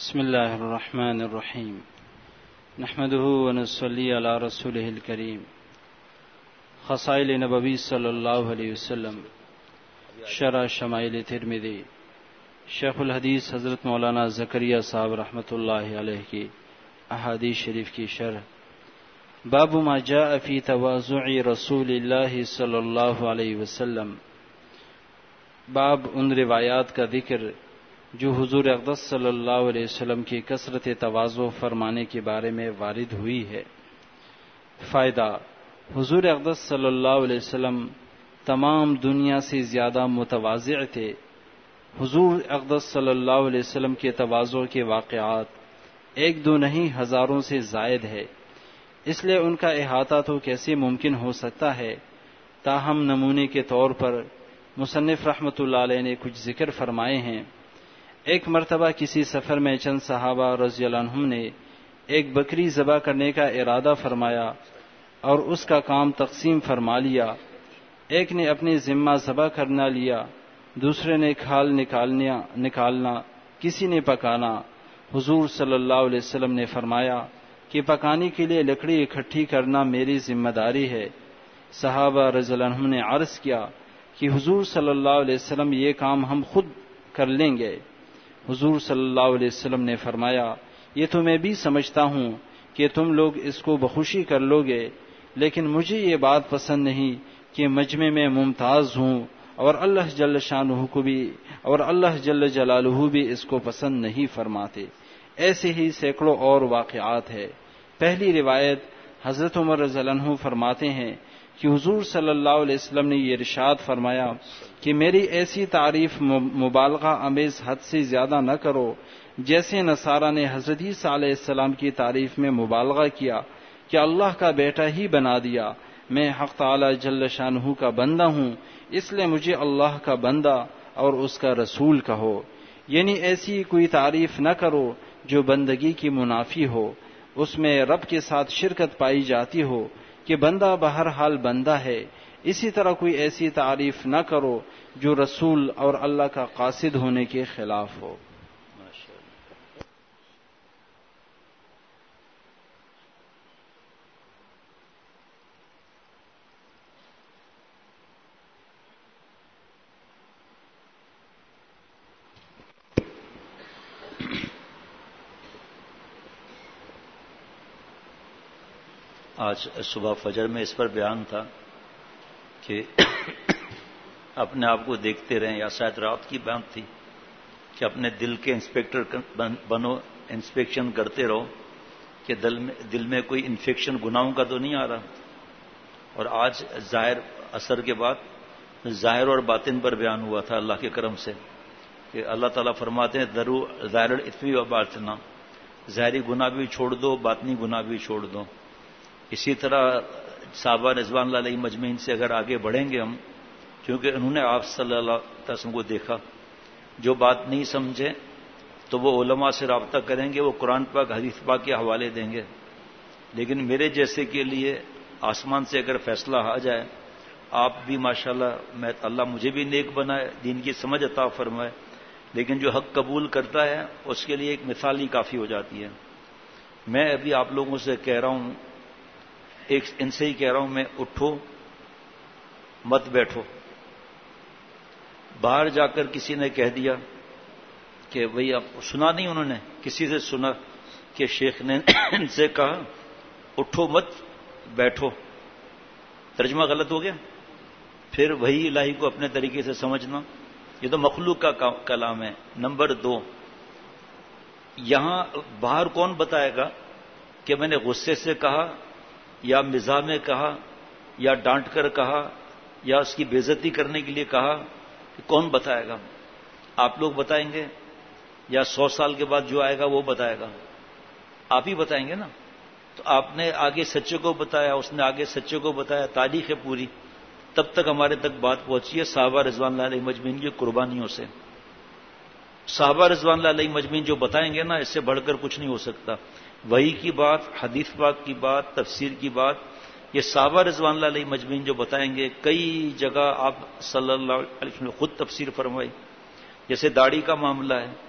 بسم اللہ الرحمن الرحیم نحمده ونصلی علی رسوله الکریم خصائل نبوی صلی اللہ علیہ وسلم شرح شمائل ترمذی شیخ الحدیث حضرت مولانا زکریا صاحب رحمۃ اللہ علیہ کی احادیث شریف کی شرح باب ما جاء فی تواضع رسول اللہ صلی اللہ علیہ وسلم باب ان روایات کا ذکر جو حضور اقدس صلی اللہ علیہ وسلم کی کثرت تواضع فرمانے کے بارے میں وارد ہوئی ہے۔ فائدہ: حضور اقدس صلی اللہ علیہ وسلم تمام دنیا سے زیادہ متواضع تھے۔ حضور اقدس صلی اللہ علیہ وسلم کے تواضع کے واقعات ایک دو نہیں ہزاروں سے زائد ہے، اس لیے ان کا احاطہ تو کیسے ممکن ہو سکتا ہے۔ تاہم نمونے کے طور پر مصنف رحمۃ اللہ علیہ نے کچھ ذکر فرمائے ہیں۔ ایک مرتبہ کسی سفر میں چند صحابہ رضی اللہ عنہم نے ایک بکری ذبح کرنے کا ارادہ فرمایا اور اس کا کام تقسیم فرما لیا۔ ایک نے اپنے ذمہ ذبح کرنا لیا، دوسرے نے کھال نکالنا، کسی نے پکانا۔ حضور صلی اللہ علیہ وسلم نے فرمایا کہ پکانے کے لیے لکڑی اکٹھی کرنا میری ذمہ داری ہے۔ صحابہ رضی اللہ عنہم نے عرض کیا کہ حضور صلی اللہ علیہ وسلم یہ کام ہم خود کر لیں گے۔ حضور صلی اللہ علیہ وسلم نے فرمایا یہ تو میں بھی سمجھتا ہوں کہ تم لوگ اس کو بخوشی کر لو گے، لیکن مجھے یہ بات پسند نہیں کہ مجمع میں ممتاز ہوں اور اللہ جل شانہ کو بھی اور اللہ جل جلالہ بھی اس کو پسند نہیں فرماتے۔ ایسے ہی سینکڑوں اور واقعات ہے۔ پہلی روایت حضرت عمر رضی اللہ عنہ فرماتے ہیں کہ حضور صلی اللہ علیہ وسلم نے یہ ارشاد فرمایا کہ میری ایسی تعریف مبالغہ آمیز حد سے زیادہ نہ کرو جیسے نصارہ نے حضرت عیسیٰ علیہ السلام کی تعریف میں مبالغہ کیا کہ اللہ کا بیٹا ہی بنا دیا۔ میں حق تعالی جل شانہ کا بندہ ہوں، اس لیے مجھے اللہ کا بندہ اور اس کا رسول کہو۔ یعنی ایسی کوئی تعریف نہ کرو جو بندگی کی منافی ہو، اس میں رب کے ساتھ شرکت پائی جاتی ہو کہ بندہ بہرحال بندہ ہے۔ اسی طرح کوئی ایسی تعریف نہ کرو جو رسول اور اللہ کا قاصد ہونے کے خلاف ہو۔ آج صبح فجر میں اس پر بیان تھا کہ اپنے آپ کو دیکھتے رہیں، یا شاید رات کی بات تھی کہ اپنے دل کے انسپیکٹر بنو، انسپیکشن کرتے رہو کہ دل میں کوئی انفیکشن گناہوں کا تو نہیں آ رہا۔ اور آج ظاہر اثر کے بعد ظاہر اور باطن پر بیان ہوا تھا اللہ کے کرم سے کہ اللہ تعالیٰ فرماتے ہیں درو ظاہر الاثم و باطنا، ظاہری گناہ بھی چھوڑ دو، باطنی گناہ بھی چھوڑ دو۔ اسی طرح صحابہ رضوان اللہ علیہ مجمعین سے اگر آگے بڑھیں گے ہم، کیونکہ انہوں نے آپ صلی اللہ علیہ وسلم کو دیکھا، جو بات نہیں سمجھے تو وہ علماء سے رابطہ کریں گے، وہ قرآن پاک حدیث پاک کے حوالے دیں گے۔ لیکن میرے جیسے کے لیے آسمان سے اگر فیصلہ آ جائے، آپ بھی ماشاءاللہ اللہ مجھے بھی نیک بنائے، دین کی سمجھ عطا فرمائے، لیکن جو حق قبول کرتا ہے اس کے لیے ایک مثال ہی کافی ہو جاتی ہے۔ میں ابھی آپ لوگوں سے کہہ رہا ہوں، ان سے ہی کہہ رہا ہوں میں، اٹھو مت بیٹھو۔ باہر جا کر کسی نے کہہ دیا کہ بھئی اب سنا نہیں، انہوں نے کسی سے سنا کہ شیخ نے ان سے کہا اٹھو مت بیٹھو، ترجمہ غلط ہو گیا۔ پھر وہی الہی کو اپنے طریقے سے سمجھنا، یہ تو مخلوق کا کلام ہے۔ نمبر 2، یہاں باہر کون بتائے گا کہ میں نے غصے سے کہا یا مزاح میں کہا یا ڈانٹ کر کہا یا اس کی بے عزتی کرنے کے لیے کہا، کہ کون بتائے گا؟ آپ لوگ بتائیں گے یا 100 سال کے بعد جو آئے گا وہ بتائے گا؟ آپ ہی بتائیں گے نا۔ تو آپ نے آگے سچے کو بتایا، اس نے آگے سچے کو بتایا، تاریخ ہے پوری، تب تک ہمارے تک بات پہنچی ہے صحابہ رضوان اللہ علیہ مجمعین کی قربانیوں سے۔ صحابہ رضوان اللہ علیہ مجمعین جو بتائیں گے نا، اس سے بڑھ کر کچھ نہیں ہو سکتا۔ وحی کی بات، حدیث پاک کی بات، تفسیر کی بات، یہ صحابہ رضوان اللہ علیہ مجمعین جو بتائیں گے، کئی جگہ آپ صلی اللہ علیہ وسلم نے خود تفسیر فرمائی۔ جیسے داڑھی کا معاملہ ہے،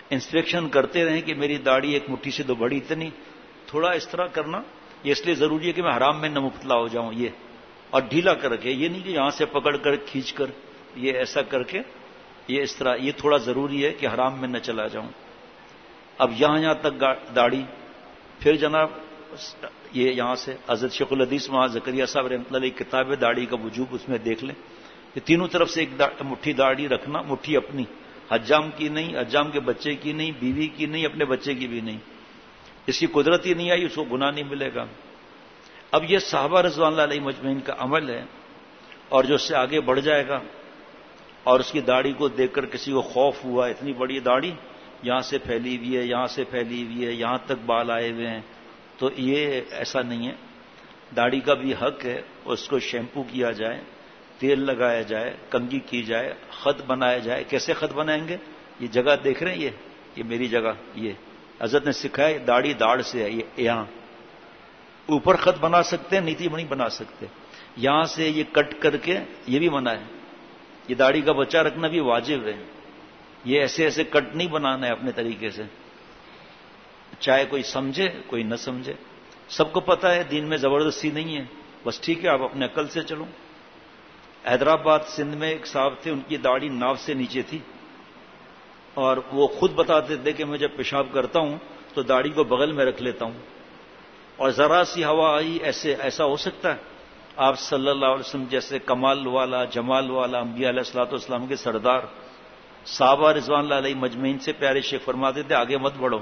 انسپیکشن کرتے رہیں کہ میری داڑھی ایک مٹھی سے 2 بڑی اتنی، تھوڑا اس طرح کرنا یہ اس لیے ضروری ہے کہ میں حرام میں نہ مبتلا ہو جاؤں، یہ اور ڈھیلا کر کے، یہ نہیں کہ یہاں سے پکڑ کر کھینچ کر یہ ایسا کر کے یہ اس طرح، یہ تھوڑا ضروری ہے کہ حرام میں نہ چلا جاؤں۔ اب یہاں تک داڑھی، پھر جناب یہ یہاں سے حضرت شیخ الحدیث وہاں زکریا صاحب رحمۃ اللہ علیہ کتاب ہے داڑھی کا وجوب، اس میں دیکھ لیں کہ تینوں طرف سے ایک مٹھی داڑھی رکھنا، مٹھی اپنی، حجام کی نہیں، حجام کے بچے کی نہیں، بیوی کی نہیں، اپنے بچے کی بھی نہیں، اس کی قدرت ہی نہیں آئی اس کو گناہ نہیں ملے گا۔ اب یہ صحابہ رضوان اللہ علیہ مجمعین کا عمل ہے، اور جو اس سے آگے بڑھ جائے گا اور اس کی داڑھی کو دیکھ کر کسی کو خوف ہوا، اتنی بڑی داڑھی یہاں سے پھیلی ہوئی ہے، یہاں سے پھیلی ہوئی ہے، یہاں تک بال آئے ہوئے ہیں، تو یہ ایسا نہیں ہے۔ داڑھی کا بھی حق ہے، اس کو شیمپو کیا جائے، تیل لگایا جائے، کنگھی کی جائے، خط بنایا جائے۔ کیسے خط بنائیں گے؟ یہ جگہ دیکھ رہے ہیں، یہ میری جگہ، یہ حضرت نے سکھایا، داڑھی داڑھ سے ہے، یہ یہاں اوپر خط بنا سکتے ہیں، نیچے نہیں بنا سکتے۔ یہاں سے یہ کٹ کر کے یہ بھی منع ہے، یہ داڑھی کا بچہ رکھنا بھی واجب ہے، یہ ایسے ایسے کٹ نہیں بنانا ہے اپنے طریقے سے، چاہے کوئی سمجھے کوئی نہ سمجھے، سب کو پتا ہے دین میں زبردستی نہیں ہے، بس ٹھیک ہے آپ اپنے عقل سے چلو۔ حیدرآباد سندھ میں ایک صاحب تھے، ان کی داڑھی ناف سے نیچے تھی، اور وہ خود بتاتے تھے کہ میں جب پیشاب کرتا ہوں تو داڑھی کو بغل میں رکھ لیتا ہوں، اور ذرا سی ہوا آئی ایسا ہو سکتا ہے؟ آپ صلی اللہ علیہ وسلم جیسے کمال والا، جمال والا، انبیاء علیہ الصلوۃ والسلام کے سردار، صحابہ رضوان اللہ علیہ مجمعین سے پیارے شیخ فرماتے تھے آگے مت بڑھو۔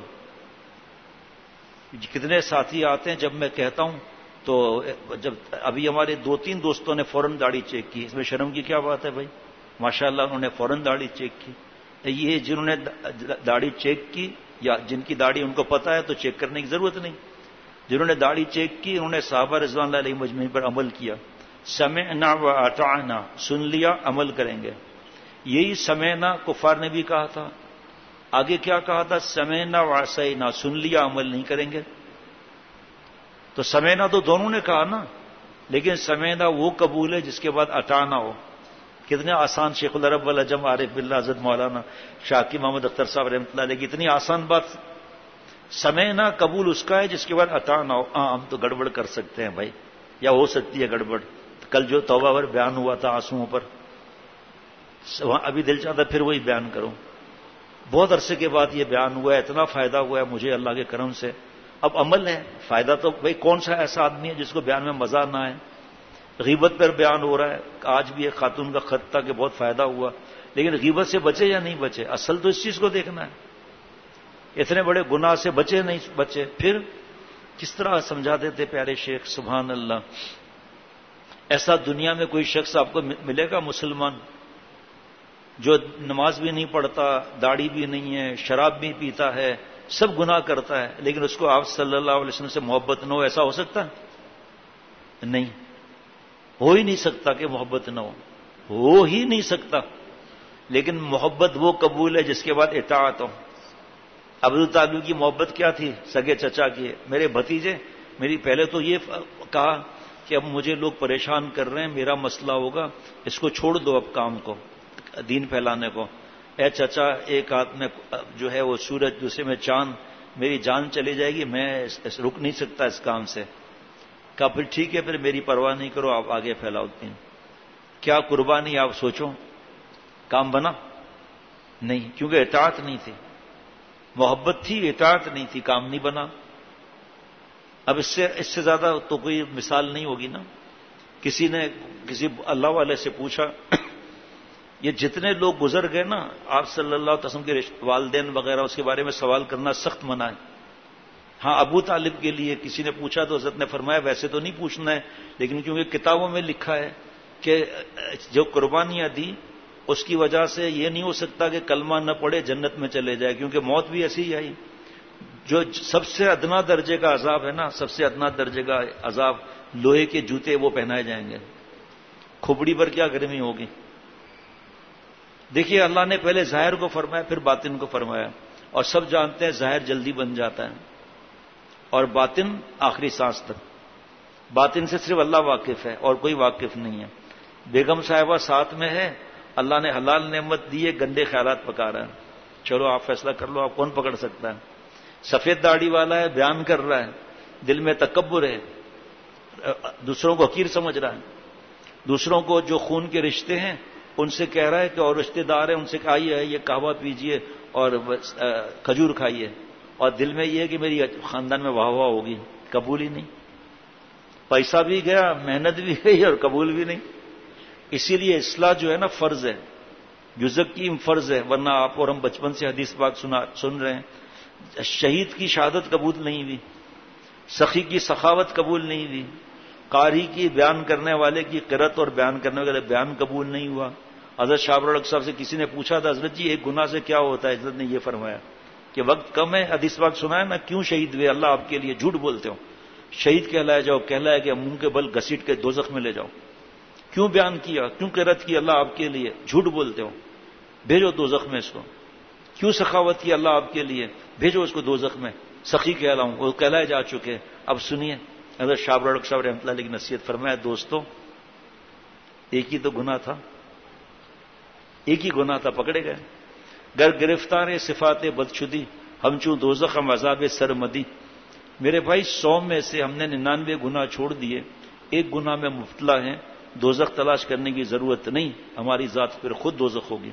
کتنے ساتھی آتے ہیں، جب میں کہتا ہوں تو جب ابھی ہمارے 2-3 دوستوں نے فوراً داڑھی چیک کی، اس میں شرم کی کیا بات ہے بھائی؟ ماشاءاللہ انہوں نے فوراً داڑھی چیک کی۔ یہ جنہوں نے داڑھی چیک کی یا جن کی داڑھی ان کو پتا ہے تو چیک کرنے کی ضرورت نہیں، جنہوں نے داڑھی چیک کی انہوں نے صحابہ رضوان اللہ علیہ مجمعین پر عمل کیا، سمعنا و اطعنا، سن لیا عمل کریں گے۔ یہی سمعنا کفار نے بھی کہا تھا، آگے کیا کہا تھا؟ سمعنا و عصینا، سن لیا عمل نہیں کریں گے۔ تو سمعنا تو دونوں نے کہا نا، لیکن سمعنا وہ قبول ہے جس کے بعد اطعنا ہو۔ کتنے آسان، شیخ العرب والعجم عارف باللہ حضرت مولانا شاکی محمد اختر صاحب رحمۃ اللہ علیہ کی اتنی آسان بات، سمعنا قبول اس کا ہے جس کے بعد اطعنا ہو۔ ہم تو گڑبڑ کر سکتے ہیں بھائی، یا ہو سکتی ہے گڑبڑ، کل جو توبہ پر بیان ہوا تھا آنسوؤں پر، ابھی دل چاہتا پھر وہی بیان کروں۔ بہت عرصے کے بعد یہ بیان ہوا ہے، اتنا فائدہ ہوا ہے مجھے اللہ کے کرم سے۔ اب عمل ہے، فائدہ تو بھائی کون سا ایسا آدمی ہے جس کو بیان میں مزہ نہ آئے؟ غیبت پر بیان ہو رہا ہے، آج بھی ایک خاتون کا خط تھا کہ بہت فائدہ ہوا، لیکن غیبت سے بچے یا نہیں بچے؟ اصل تو اس چیز کو دیکھنا ہے، اتنے بڑے گناہ سے بچے نہیں بچے۔ پھر کس طرح سمجھاتے تھے پیارے شیخ، سبحان اللہ۔ ایسا دنیا میں کوئی شخص آپ کو ملے گا مسلمان جو نماز بھی نہیں پڑھتا، داڑھی بھی نہیں ہے، شراب بھی پیتا ہے، سب گناہ کرتا ہے، لیکن اس کو آپ صلی اللہ علیہ وسلم سے محبت نہ ہو؟ ایسا ہو سکتا ہے؟ نہیں، ہو ہی نہیں سکتا کہ محبت نہ ہو ہی نہیں سکتا۔ لیکن محبت وہ قبول ہے جس کے بعد اطاعت ہو۔ ابو طالب کی محبت کیا تھی؟ سگے چچا کی، میرے بھتیجے، میری پہلے تو یہ کہا کہ اب مجھے لوگ پریشان کر رہے ہیں، میرا مسئلہ ہوگا، اس کو چھوڑ دو اب کام کو، دین پھیلانے کو۔ اے چچا، ایک ہاتھ میں جو ہے وہ سورج، دوسرے میں چاند، میری جان چلی جائے گی، میں رک نہیں سکتا اس کام سے۔ کہا پھر ٹھیک ہے، پھر میری پرواہ نہیں کرو، آپ آگے پھیلاؤ دین۔ کیا قربانی آپ سوچو، کام بنا؟ نہیں، کیونکہ اطاعت نہیں تھی، محبت تھی اطاعت نہیں تھی، کام نہیں بنا۔ اب اس سے زیادہ تو کوئی مثال نہیں ہوگی نا۔ کسی نے کسی اللہ والے سے پوچھا، یہ جتنے لوگ گزر گئے نا آپ صلی اللہ علیہ وسلم کے والدین وغیرہ، اس کے بارے میں سوال کرنا سخت منع ہے۔ ہاں ابو طالب کے لیے کسی نے پوچھا تو حضرت نے فرمایا ویسے تو نہیں پوچھنا ہے، لیکن کیونکہ کتابوں میں لکھا ہے کہ جو قربانیاں دی اس کی وجہ سے یہ نہیں ہو سکتا کہ کلمہ نہ پڑھے جنت میں چلے جائے، کیونکہ موت بھی ایسی ہی آئی۔ جو سب سے ادنا درجے کا عذاب ہے نا، سب سے ادنا درجے کا عذاب، لوہے کے جوتے وہ پہنائے جائیں گے، کھوپڑی پر کیا گرمی ہوگی۔ دیکھیے اللہ نے پہلے ظاہر کو فرمایا پھر باطن کو فرمایا، اور سب جانتے ہیں ظاہر جلدی بن جاتا ہے اور باطن آخری سانس تک۔ باطن سے صرف اللہ واقف ہے اور کوئی واقف نہیں ہے۔ بیگم صاحبہ ساتھ میں ہے، اللہ نے حلال نعمت دی ہے، گندے خیالات پکا رہا ہے۔ چلو آپ فیصلہ کر لو، آپ کون پکڑ سکتا ہے؟ سفید داڑھی والا ہے، بیان کر رہا ہے، دل میں تکبر ہے، دوسروں کو حقیر سمجھ رہا ہے، دوسروں کو جو خون کے رشتے ہیں ان سے کہہ رہا ہے کہ اور رشتے دار ہیں ان سے آئیے یہ قہوہ پیجیے اور کھجور کھائیے، اور دل میں یہ ہے کہ میری خاندان میں واہ واہ ہوگی، قبول ہی نہیں، پیسہ بھی گیا، محنت بھی گئی اور قبول بھی نہیں۔ اسی لیے اصلاح جو ہے نا فرض ہے، جزکیم فرض ہے، ورنہ آپ اور ہم بچپن سے حدیث پاک سن رہے ہیں، شہید کی شہادت قبول نہیں ہوئی، سخی کی سخاوت قبول نہیں ہوئی، قاری کی بیان کرنے والے کی قرت اور بیان کرنے والے بیان قبول نہیں ہوا۔ حضرت شاہ ابرالحق صاحب سے کسی نے پوچھا تھا حضرت جی ایک گناہ سے کیا ہوتا ہے؟ حضرت نے یہ فرمایا کہ وقت کم ہے، حدیث پاک سنایا نا، کیوں شہید ہوئے اللہ آپ کے لیے؟ جھوٹ بولتے ہو، شہید کہلائے جاؤ، کہلایا کہ منہ کے بل گھسیٹ کے دوزخ میں لے جاؤ۔ کیوں بیان کیا، کیوں قرت کی اللہ آپ کے لیے؟ جھوٹ بولتے ہو، بھیجو دوزخ میں اس کو۔ کیوں سخاوت کی اللہ آپ کے لیے؟ بھیجو اس کو دوزخ میں، سخی کہلاؤں، وہ کہلائے جا چکے۔ اب سنیے حضرت شاہ ابرالحق صاحب رحمۃ اللہ علیہ کی نصیحت فرمایا، دوستوں ایک ہی تو گناہ تھا، ایک ہی گناہ تھا، پکڑے گئے۔ گر گرفتار صفات بدشدی ہم چوں دوزخ ہم عذاب سرمدی۔ میرے بھائی 100 میں سے ہم نے 99 گناہ چھوڑ دیے، ایک گناہ میں مبتلا ہیں، دوزخ تلاش کرنے کی ضرورت نہیں، ہماری ذات پھر خود دوزخ ہوگی۔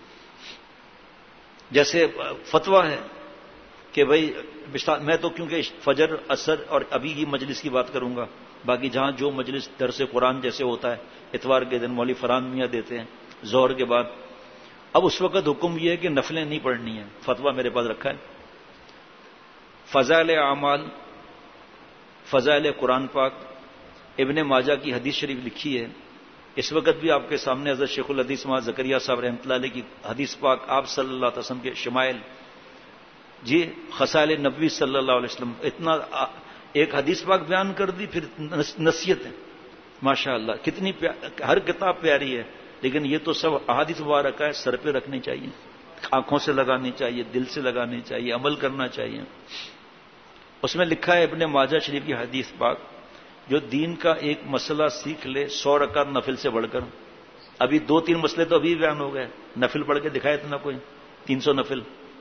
جیسے فتویٰ ہے کہ بھائی میں تو کیونکہ فجر عصر اور ابھی کی مجلس کی بات کروں گا، باقی جہاں جو مجلس درس قرآن جیسے ہوتا ہے اتوار کے دن مولوی فرحان میاں دیتے ہیں ظہر کے بعد، اب اس وقت حکم یہ ہے کہ نفلیں نہیں پڑھنی ہیں، فتویٰ میرے پاس رکھا ہے۔ فضائل اعمال، فضائل قرآن پاک، ابن ماجہ کی حدیث شریف لکھی ہے، اس وقت بھی آپ کے سامنے حضرت شیخ الحدیث مولانا زکریا صاحب رحمۃ اللہ علیہ کی حدیث پاک، آپ صلی اللہ علیہ وسلم کے شمائل، جی خصائل نبوی صلی اللہ علیہ وسلم، اتنا ایک حدیث پاک بیان کر دی، پھر نصیحت ہے، ماشاء اللہ کتنی ہر کتاب پیاری ہے، لیکن یہ تو سب احادیث مبارکہ ہے، سر پہ رکھنی چاہیے، آنکھوں سے لگانی چاہیے، دل سے لگانی چاہیے، عمل کرنا چاہیے۔ اس میں لکھا ہے ابن ماجہ شریف کی حدیث پاک، جو دین کا ایک مسئلہ سیکھ لے 100 رکعت نفل سے بڑھ کر، ابھی 2-3 مسئلے تو ابھی بیان ہو گئے، نفل پڑھ کے دکھائے اتنا کوئی 300 نفل،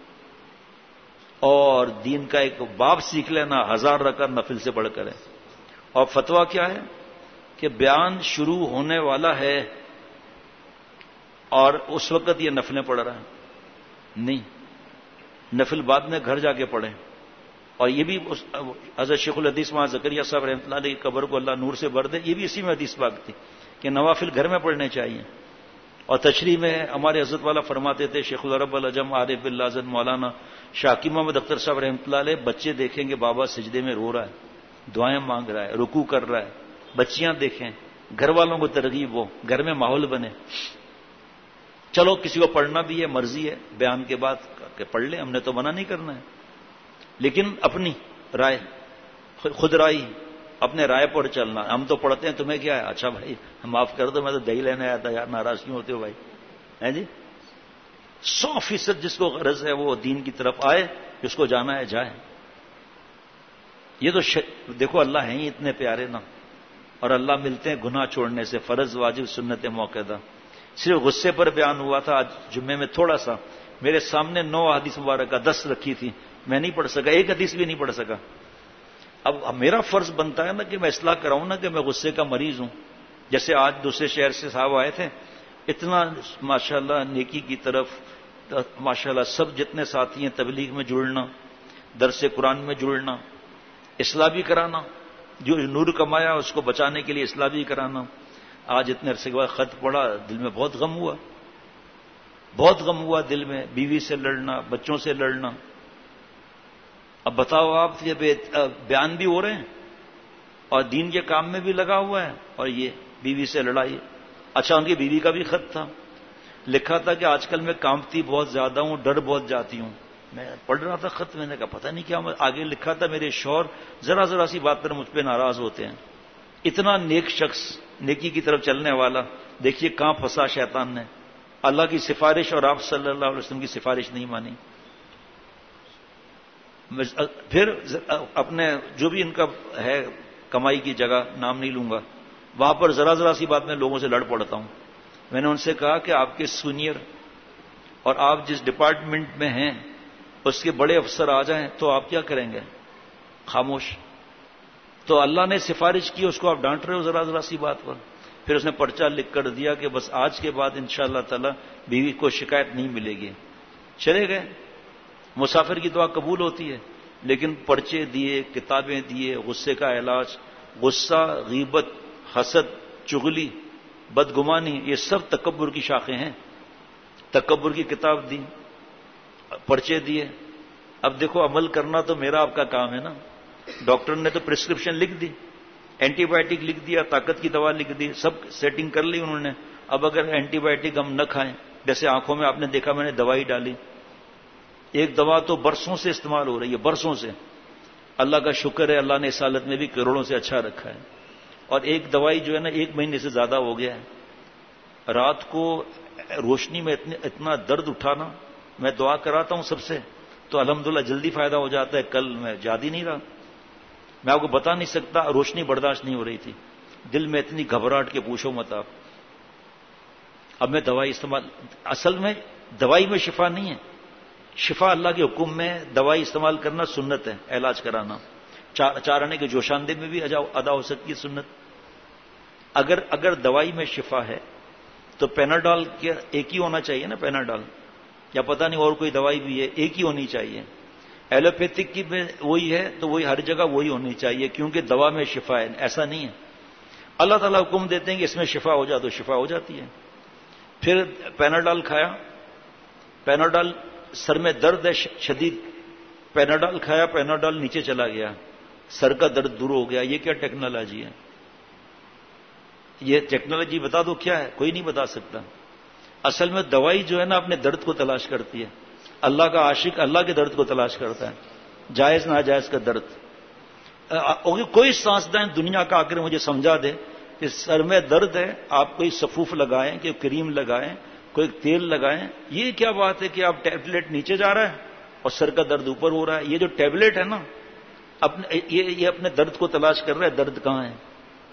اور دین کا ایک باب سیکھ لینا 1000 رکعت نفل سے بڑھ کر ہے۔ اور فتویٰ کیا ہے کہ بیان شروع ہونے والا ہے اور اس وقت یہ نفلیں پڑھ رہا ہے، نہیں، نفل بعد میں گھر جا کے پڑھیں۔ اور یہ بھی حضرت شیخ الحدیث مولانا زکریا صاحب رحمۃ اللہ علیہ کی قبر کو اللہ نور سے بھر دے، یہ بھی اسی میں حدیث پاک تھی کہ نوافل گھر میں پڑھنے چاہیے۔ اور تشریح میں ہمارے حضرت والا فرماتے تھے، شیخ العرب العجم عارف باللہ زن مولانا شاکی محمد اختر صاحب رحمۃ اللہ علیہ، بچے دیکھیں گے بابا سجدے میں رو رہا ہے، دعائیں مانگ رہا ہے، رکوع کر رہا ہے، بچیاں دیکھیں، گھر والوں کو ترغیب ہو، گھر میں ماحول بنے۔ چلو کسی کو پڑھنا بھی ہے، مرضی ہے بیان کے بعد کہ پڑھ لیں، ہم نے تو منع نہیں کرنا ہے، لیکن اپنی رائے، خود رائی، اپنے رائے پر چلنا۔ ہم تو پڑھتے ہیں، تمہیں کیا ہے؟ اچھا بھائی معاف کر دو، میں تو دہی لینے آیا تھا یار، ناراض کیوں ہوتے ہو بھائی؟ ہے جی 100% جس کو غرض ہے وہ دین کی طرف آئے، جس کو جانا ہے جائے۔ یہ تو دیکھو اللہ ہیں ہی اتنے پیارے نا، اور اللہ ملتے ہیں گناہ چھوڑنے سے، فرض واجب سنت موقعہ۔ صرف غصے پر بیان ہوا تھا آج جمعے میں، تھوڑا سا میرے سامنے 9 حدیث مبارکہ 10 رکھی تھی، میں نہیں پڑھ سکا، ایک حدیث بھی نہیں پڑھ سکا۔ اب میرا فرض بنتا ہے نا کہ میں اصلاح کراؤں نا، کہ میں غصے کا مریض ہوں۔ جیسے آج دوسرے شہر سے صاحب آئے تھے، اتنا ماشاءاللہ نیکی کی طرف، ماشاءاللہ سب جتنے ساتھی ہیں تبلیغ میں جڑنا، درس قرآن میں جڑنا، اصلاح بھی کرانا، جو نور کمایا اس کو بچانے کے لیے اصلاح بھی کرانا۔ آج اتنے عرصے کے بعد خط پڑھا، دل میں بہت غم ہوا، بہت غم ہوا دل میں، بیوی سے لڑنا، بچوں سے لڑنا۔ اب بتاؤ آپ، یہ بیان بھی ہو رہے ہیں اور دین کے کام میں بھی لگا ہوا ہے، اور یہ بیوی سے لڑائی۔ اچھا ان کی بیوی کا بھی خط تھا، لکھا تھا کہ آج کل میں کانپتی بہت زیادہ ہوں، ڈر بہت جاتی ہوں۔ میں پڑھ رہا تھا خط، میں نے کہا پتہ نہیں کیا، آگے لکھا تھا میرے شوہر ذرا ذرا سی بات پر مجھ پہ ناراض ہوتے ہیں۔ اتنا نیک شخص، نیکی کی طرف چلنے والا، دیکھیے کہاں پھنسا شیطان نے، اللہ کی سفارش اور آپ صلی اللہ علیہ وسلم کی سفارش نہیں مانی۔ پھر اپنے جو بھی ان کا ہے کمائی کی جگہ، نام نہیں لوں گا، وہاں پر ذرا ذرا سی بات میں لوگوں سے لڑ پڑتا ہوں۔ میں نے ان سے کہا کہ آپ کے سینئر اور آپ جس ڈپارٹمنٹ میں ہیں اس کے بڑے افسر آ جائیں تو آپ کیا کریں گے؟ خاموش. تو اللہ نے سفارش کی، اس کو آپ ڈانٹ رہے ہو ذرا ذرا سی بات پر. پھر اس نے پرچہ لکھ کر دیا کہ بس آج کے بعد انشاءاللہ تعالی بیوی کو شکایت نہیں ملے گی. چلے گئے. مسافر کی دعا قبول ہوتی ہے، لیکن پرچے دیے، کتابیں دیے، غصے کا علاج، غصہ، غیبت، حسد، چغلی، بدگمانی، یہ سب تکبر کی شاخیں ہیں. تکبر کی کتاب دی، پرچے دیے. اب دیکھو عمل کرنا تو میرا آپ کا کام ہے نا. ڈاکٹر نے تو پرسکرپشن لکھ دی، اینٹی بایوٹک لکھ دیا، طاقت کی دوا لکھ دی، سب سیٹنگ کر لی انہوں نے. اب اگر اینٹی بایوٹک ہم نہ کھائیں، جیسے آنکھوں میں آپ نے دیکھا میں نے دوائی ڈالی، ایک دوا تو برسوں سے استعمال ہو رہی ہے، برسوں سے. اللہ کا شکر ہے اللہ نے اس حالت میں بھی کروڑوں سے اچھا رکھا ہے. اور ایک دوائی جو ہے نا 1 مہینے سے زیادہ ہو گیا ہے. رات کو روشنی میں اتنا درد اٹھانا، میں دعا کراتا ہوں سب سے تو الحمدللہ جلدی فائدہ ہو جاتا ہے. کل میں یاد ہی نہیں رہا، میں آپ کو بتا نہیں سکتا، روشنی برداشت نہیں ہو رہی تھی، دل میں اتنی گھبراہٹ کے پوچھو مت آپ. اب میں دوائی استعمال، اصل میں دوائی میں شفا نہیں ہے، شفا اللہ کے حکم میں. دوائی استعمال کرنا سنت ہے، علاج کرانا. چارانے کے جوشاندے میں بھی ادا ہو سکتی ہے سنت. اگر دوائی میں شفا ہے تو پیناڈول کے ایک ہی ہونا چاہیے نا، پیناڈول، یا پتہ نہیں اور کوئی دوائی بھی ہے، ایک ہی ہونی چاہیے. ایلوپیتھک کی میں وہی ہے تو وہی ہر جگہ وہی ہونی چاہیے، کیونکہ دوا میں شفا ہے. ایسا نہیں ہے، اللہ تعالیٰ حکم دیتے ہیں کہ اس میں شفا ہو جائے تو شفا ہو جاتی ہے. پھر پیناڈول کھایا، پیناڈول سر میں درد ہے شدید، پیناڈول کھایا، پیناڈول نیچے چلا گیا، سر کا درد دور ہو گیا. یہ کیا ٹیکنالوجی ہے؟ یہ ٹیکنالوجی بتا دو کیا ہے؟ کوئی نہیں بتا سکتا. اصل میں دوائی جو ہے نا اپنے درد کو تلاش کرتی ہے. اللہ کا عاشق اللہ کے درد کو تلاش کرتا ہے، جائز ناجائز کا درد. کوئی سائنسدان دنیا کا آ کر مجھے سمجھا دے کہ سر میں درد ہے، آپ کوئی سفوف لگائیں، کہ کریم لگائیں، کوئی تیل لگائیں. یہ کیا بات ہے کہ آپ ٹیبلٹ نیچے جا رہا ہے اور سر کا درد اوپر ہو رہا ہے؟ یہ جو ٹیبلٹ ہے نا یہ اپنے درد کو تلاش کر رہا ہے، درد کہاں ہے.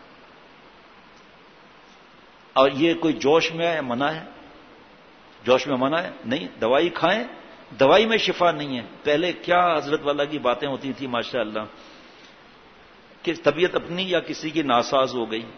اور یہ کوئی جوش میں ہے، منع ہے، جوش میں منع ہے نہیں. دوائی کھائیں، دوائی میں شفا نہیں ہے. پہلے کیا حضرت والا کی باتیں ہوتی تھی ماشاء اللہ، کہ طبیعت اپنی یا کسی کی ناساز ہو گئی،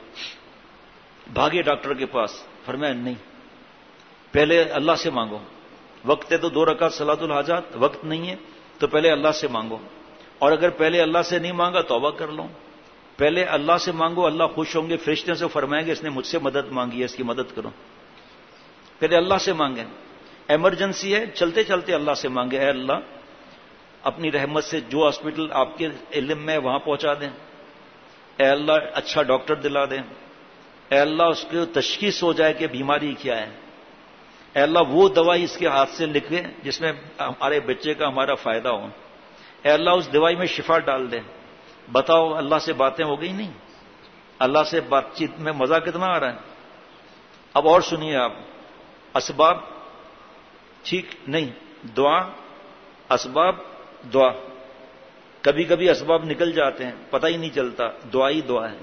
بھاگے ڈاکٹر کے پاس، فرمایا نہیں، پہلے اللہ سے مانگو. وقت ہے تو 2 رکعت صلاۃ الحاجات، وقت نہیں ہے تو پہلے اللہ سے مانگو. اور اگر پہلے اللہ سے نہیں مانگا توبہ کر لو. پہلے اللہ سے مانگو، اللہ خوش ہوں گے، فرشتے سے فرمائیں گے اس نے مجھ سے مدد مانگی ہے، اس کی مدد کرو. پہلے اللہ سے مانگیں. ایمرجنسی ہے، چلتے چلتے اللہ سے مانگے، اے اللہ اپنی رحمت سے جو ہاسپٹل آپ کے علم میں وہاں پہنچا دیں، اے اللہ اچھا ڈاکٹر دلا دیں، اے اللہ اس کی تشخیص ہو جائے کہ بیماری کیا ہے، اے اللہ وہ دوائی اس کے ہاتھ سے لکھیں جس میں ہمارے بچے کا ہمارا فائدہ ہو، اے اللہ اس دوائی میں شفا ڈال دیں. بتاؤ اللہ سے باتیں ہو گئی نہیں؟ اللہ سے بات چیت میں مزہ کتنا آ رہا ہے. اب اور سنیے آپ، اسباب ٹھیک نہیں، دعا، اسباب، دعا. کبھی کبھی اسباب نکل جاتے ہیں پتہ ہی نہیں چلتا، دعا ہی دعا ہے،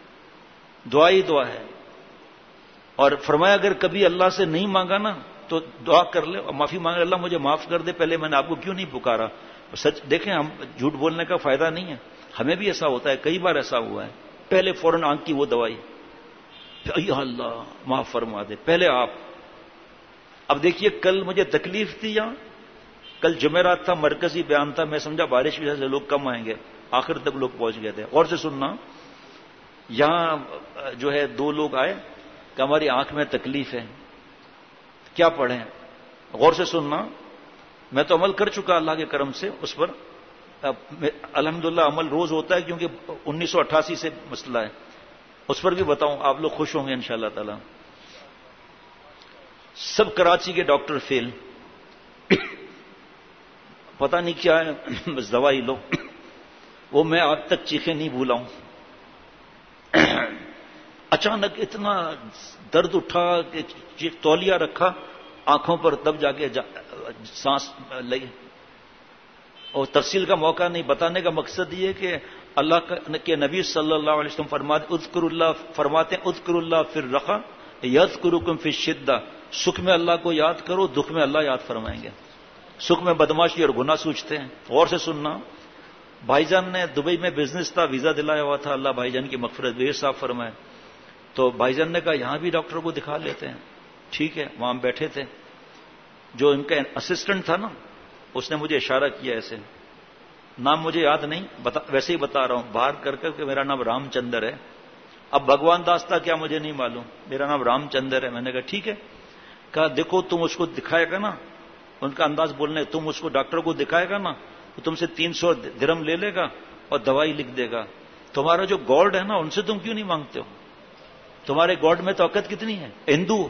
دعا ہی دعا ہے. اور فرمایا اگر کبھی اللہ سے نہیں مانگا نا تو دعا کر لے اور معافی مانگے، اللہ مجھے معاف کر دے، پہلے میں نے آپ کو کیوں نہیں پکارا. سچ دیکھیں، ہم جھوٹ بولنے کا فائدہ نہیں ہے، ہمیں بھی ایسا ہوتا ہے، کئی بار ایسا ہوا ہے. پہلے فوراً آنکھ کی وہ دوائی، یا اللہ معاف فرما دے، پہلے آپ. اب دیکھیے کل مجھے تکلیف تھی، یہاں کل جمعرات تھا، مرکزی بیان تھا، میں سمجھا بارش کی وجہ سے لوگ کم آئیں گے، آخر تک لوگ پہنچ گئے تھے. اور سے سننا، یہاں جو ہے 2 لوگ آئے کہ ہماری آنکھ میں تکلیف ہے، کیا پڑھیں؟ غور سے سننا، میں تو عمل کر چکا اللہ کے کرم سے اس پر، الحمدللہ عمل روز ہوتا ہے کیونکہ 1988 سے مسئلہ ہے. اس پر بھی بتاؤں، آپ لوگ خوش ہوں گے انشاءاللہ تعالی. سب کراچی کے ڈاکٹر فیل، پتہ نہیں کیا ہے، بس دوائی لو. وہ میں آج تک چیخیں نہیں بھولا ہوں. اچانک اتنا درد اٹھا کہ تولیہ رکھا آنکھوں پر، تب جا کے سانس لئی. اور تفصیل کا موقع نہیں، بتانے کا مقصد یہ کہ اللہ کے نبی صلی اللہ علیہ وسلم فرماتے ہیں اذکر اللہ فی الرخا یذکرکم فی الشدہ. سکھ میں اللہ کو یاد کرو، دکھ میں اللہ یاد فرمائیں گے۔ سکھ میں بدماشی اور گناہ سوچتے ہیں۔ غور سے سننا، بھائی جان نے دبئی میں بزنس تھا، ویزا دلایا ہوا تھا، اللہ بھائی جان کی مغفرت ویر صاحب فرمائے۔ تو بھائی جان نے کہا یہاں بھی ڈاکٹر کو دکھا لیتے ہیں۔ ٹھیک ہے، وہاں بیٹھے تھے، جو ان کا اسسٹنٹ تھا نا، اس نے مجھے اشارہ کیا ایسے، نام مجھے یاد نہیں، ویسے ہی بتا رہا ہوں، باہر کر کے میرا نام رام چندر ہے۔ اب بھگوان داس تھا کیا مجھے نہیں معلوم، میرا نام رام چندر ہے۔ میں نے کہا ٹھیک ہے۔ کہا دیکھو تم اس کو دکھائے گا نا، ان کا انداز بولنے، تم اس کو ڈاکٹر کو دکھائے گا نا، تو تم سے 300 درہم لے لے گا اور دوائی لکھ دے گا۔ تمہارا جو گاڈ ہے نا، ان سے تم کیوں نہیں مانگتے ہو؟ تمہارے گاڈ میں طاقت کتنی ہے؟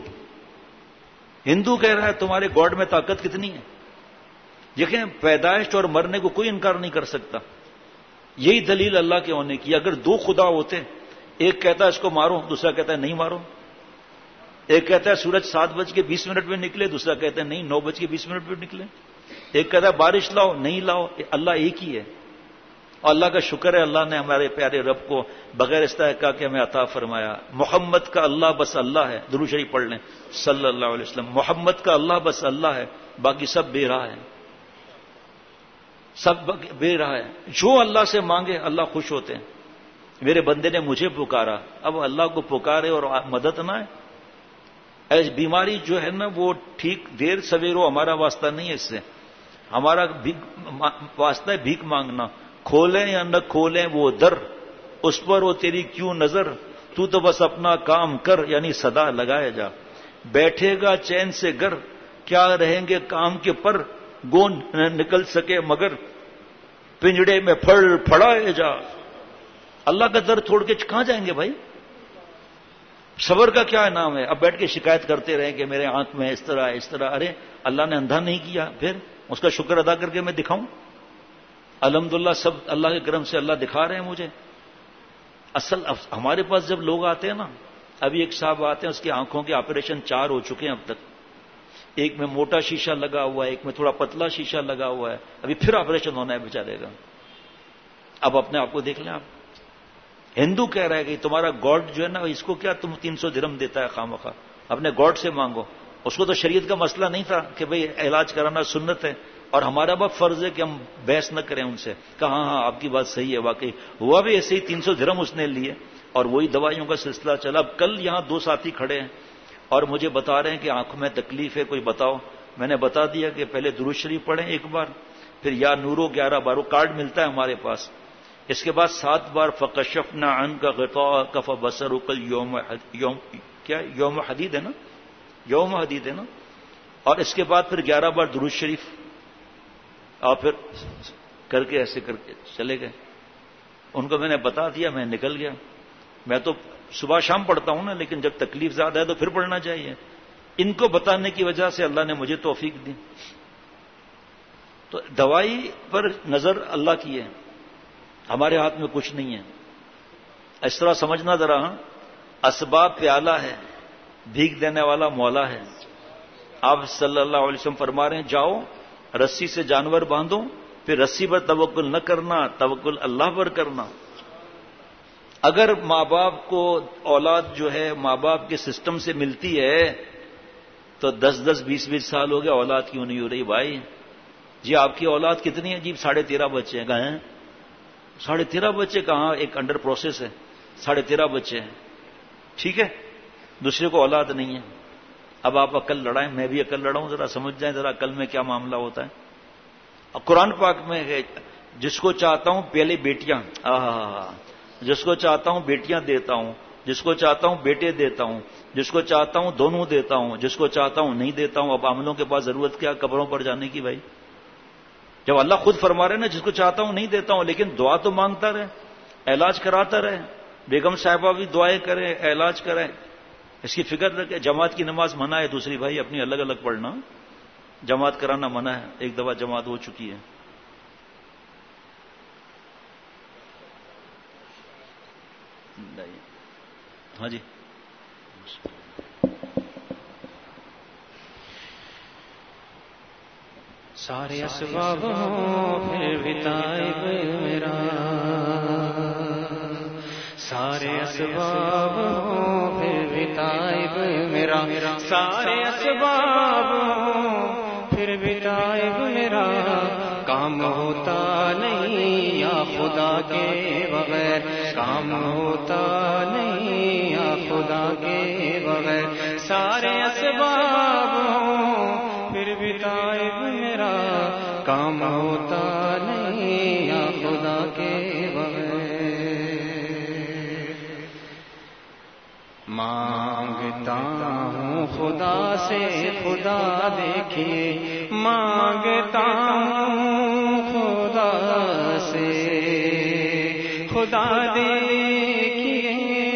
ہندو کہہ رہا ہے تمہارے گاڈ میں طاقت کتنی ہے؟ دیکھیں، پیدائش اور مرنے کو کوئی انکار نہیں کر سکتا۔ یہی دلیل اللہ کے ہونے کی۔ اگر دو خدا ہوتے، ایک کہتا ہے اس کو مارو، دوسرا کہتا ہے نہیں مارو، ایک کہتا ہے سورج 7:20 میں نکلے، دوسرا کہتا ہے نہیں 9:20 پہ نکلے، ایک کہتا ہے بارش لاؤ، نہیں لاؤ، اللہ ایک ہی ہے۔ اور اللہ کا شکر ہے، اللہ نے ہمارے پیارے رب کو بغیر استحقاق کے ہمیں عطا فرمایا۔ محمد کا اللہ بس اللہ ہے، درود شریف پڑھ لیں صلی اللہ علیہ وسلم۔ محمد کا اللہ بس اللہ ہے، باقی سب بے راہ ہے، سب بے راہ ہے۔ جو اللہ سے مانگے اللہ خوش ہوتے ہیں۔ میرے بندے نے مجھے پکارا، اب اللہ کو پکارے اور مدد نہ ہے۔ ایسی بیماری جو ہے نا، وہ ٹھیک دیر سویر ہو، ہمارا واسطہ نہیں ہے اس سے، ہمارا واسطہ ہے بھیک مانگنا۔ کھولیں یا نہ کھولیں وہ در، اس پر ہو تیری کیوں نظر، تو بس اپنا کام کر، یعنی صدا لگائے جا۔ بیٹھے گا چین سے گر، کیا رہیں گے کام کے پر، گون نکل سکے مگر پنجڑے میں پھڑ پھڑائے جا۔ اللہ کا در چھوڑ کے کہاں جائیں گے بھائی؟ صبر کا کیا نام ہے؟ اب بیٹھ کے شکایت کرتے رہیں کہ میرے آنکھ میں اس طرح، ارے اللہ نے اندھا نہیں کیا، پھر اس کا شکر ادا کر کے میں دکھاؤں؟ الحمدللہ سب اللہ کے کرم سے اللہ دکھا رہے ہیں مجھے۔ اصل ہمارے پاس جب لوگ آتے ہیں نا، ابھی ایک صاحب آتے ہیں، اس کی آنکھوں کے آپریشن 4 ہو چکے ہیں اب تک، ایک میں موٹا شیشہ لگا ہوا ہے، ایک میں تھوڑا پتلا شیشہ لگا ہوا ہے، ابھی پھر آپریشن ہونا ہے بیچارے کا۔ اب اپنے آپ کو دیکھ لیں آپ۔ ہندو کہہ رہا ہے کہ تمہارا گاڈ جو ہے نا، اس کو کیا تم 300 درہم دیتا ہے خواہ، اپنے گاڈ سے مانگو۔ اس کو تو شریعت کا مسئلہ نہیں تھا کہ بھئی علاج کرانا سنت ہے، اور ہمارا بات فرض ہے کہ ہم بحث نہ کریں ان سے۔ کہا ہاں آپ کی بات صحیح ہے، واقعی ہوا بھی ایسے ہی، 300 درہم اس نے لیے اور وہی دوائیوں کا سلسلہ چلا۔ اب کل یہاں 2 ساتھی کھڑے ہیں اور مجھے بتا رہے ہیں کہ آنکھوں میں تکلیف ہے، کوئی بتاؤ۔ میں نے بتا دیا کہ پہلے درود شریف پڑھیں ایک بار، پھر یا نورو 11 بار، وہ کارڈ ملتا ہے ہمارے پاس، اس کے بعد 7 بار فکشفنا عنک غطاءک فبصرک یوم حدید ہے نا، یوم حدید ہے نا، اور اس کے بعد پھر 11 بار درود شریف، اور پھر کر کے ایسے کر کے چلے گئے۔ ان کو میں نے بتا دیا، میں نکل گیا۔ میں تو صبح شام پڑھتا ہوں نا، لیکن جب تکلیف زیادہ ہے تو پھر پڑھنا چاہیے۔ ان کو بتانے کی وجہ سے اللہ نے مجھے توفیق دی۔ تو دوائی پر نظر اللہ کی ہے، ہمارے ہاتھ میں کچھ نہیں ہے۔ اس طرح سمجھنا ذرا، اسباب پیالہ ہے، بھیگ دینے والا مولا ہے۔ آپ صلی اللہ علیہ وسلم فرما رہے ہیں جاؤ رسی سے جانور باندھو، پھر رسی پر توکل نہ کرنا، توکل اللہ پر کرنا۔ اگر ماں باپ کو اولاد جو ہے ماں باپ کے سسٹم سے ملتی ہے تو 10-10 20-20 سال ہو گیا، اولاد کیوں نہیں ہو رہی بھائی؟ جی آپ کی اولاد کتنی ہے؟ جی 13.5 بچے ہیں۔ کہاں ہیں 13.5 بچے؟ کہاں، ایک انڈر پروسیس ہے، 13.5 بچے ہیں، ٹھیک ہے، دوسرے کو اولاد نہیں ہے۔ اب آپ عقل لڑائیں، میں بھی عقل لڑاؤں، ذرا سمجھ جائیں ذرا عقل میں کیا معاملہ ہوتا ہے۔ اب قرآن پاک میں ہے جس کو چاہتا ہوں پہلے بیٹیاں، جس کو چاہتا ہوں بیٹیاں دیتا ہوں، جس کو چاہتا ہوں بیٹے دیتا ہوں، جس کو چاہتا ہوں دونوں دیتا ہوں، جس کو چاہتا ہوں نہیں دیتا ہوں۔ اب عاملوں کے پاس ضرورت کیا قبروں پر جانے کی بھائی؟ جب اللہ خود فرما رہے نا جس کو چاہتا ہوں نہیں دیتا ہوں، لیکن دعا تو مانگتا رہے، علاج کراتا رہے، بیگم صاحبہ بھی دعائیں کریں، علاج کریں، اس کی فکر رکھے۔ جماعت کی نماز منع ہے، دوسری بھائی اپنی الگ الگ پڑھنا، جماعت کرانا منع ہے، ایک دفعہ جماعت ہو چکی ہے۔ ہاں جی، سارے اسباب پھر بھی تائب میرا، سارے اسباب ہوں پھر بھی تائب میرا، سارے اسباب ہوں پھر بھی تائب میرا، کام ہوتا نہیں یا خدا کے بغیر، کام ہوتا نہیں یا خدا کے بغیر، سارے اسباب ہوں پھر بھی تائب میرا، کام ہوتا نہیں یا خدا کے بغیر۔ مانگتا ہوں خدا سے خدا دیکھیے، مانگتا ہوں خدا سے خدا دیکھیے،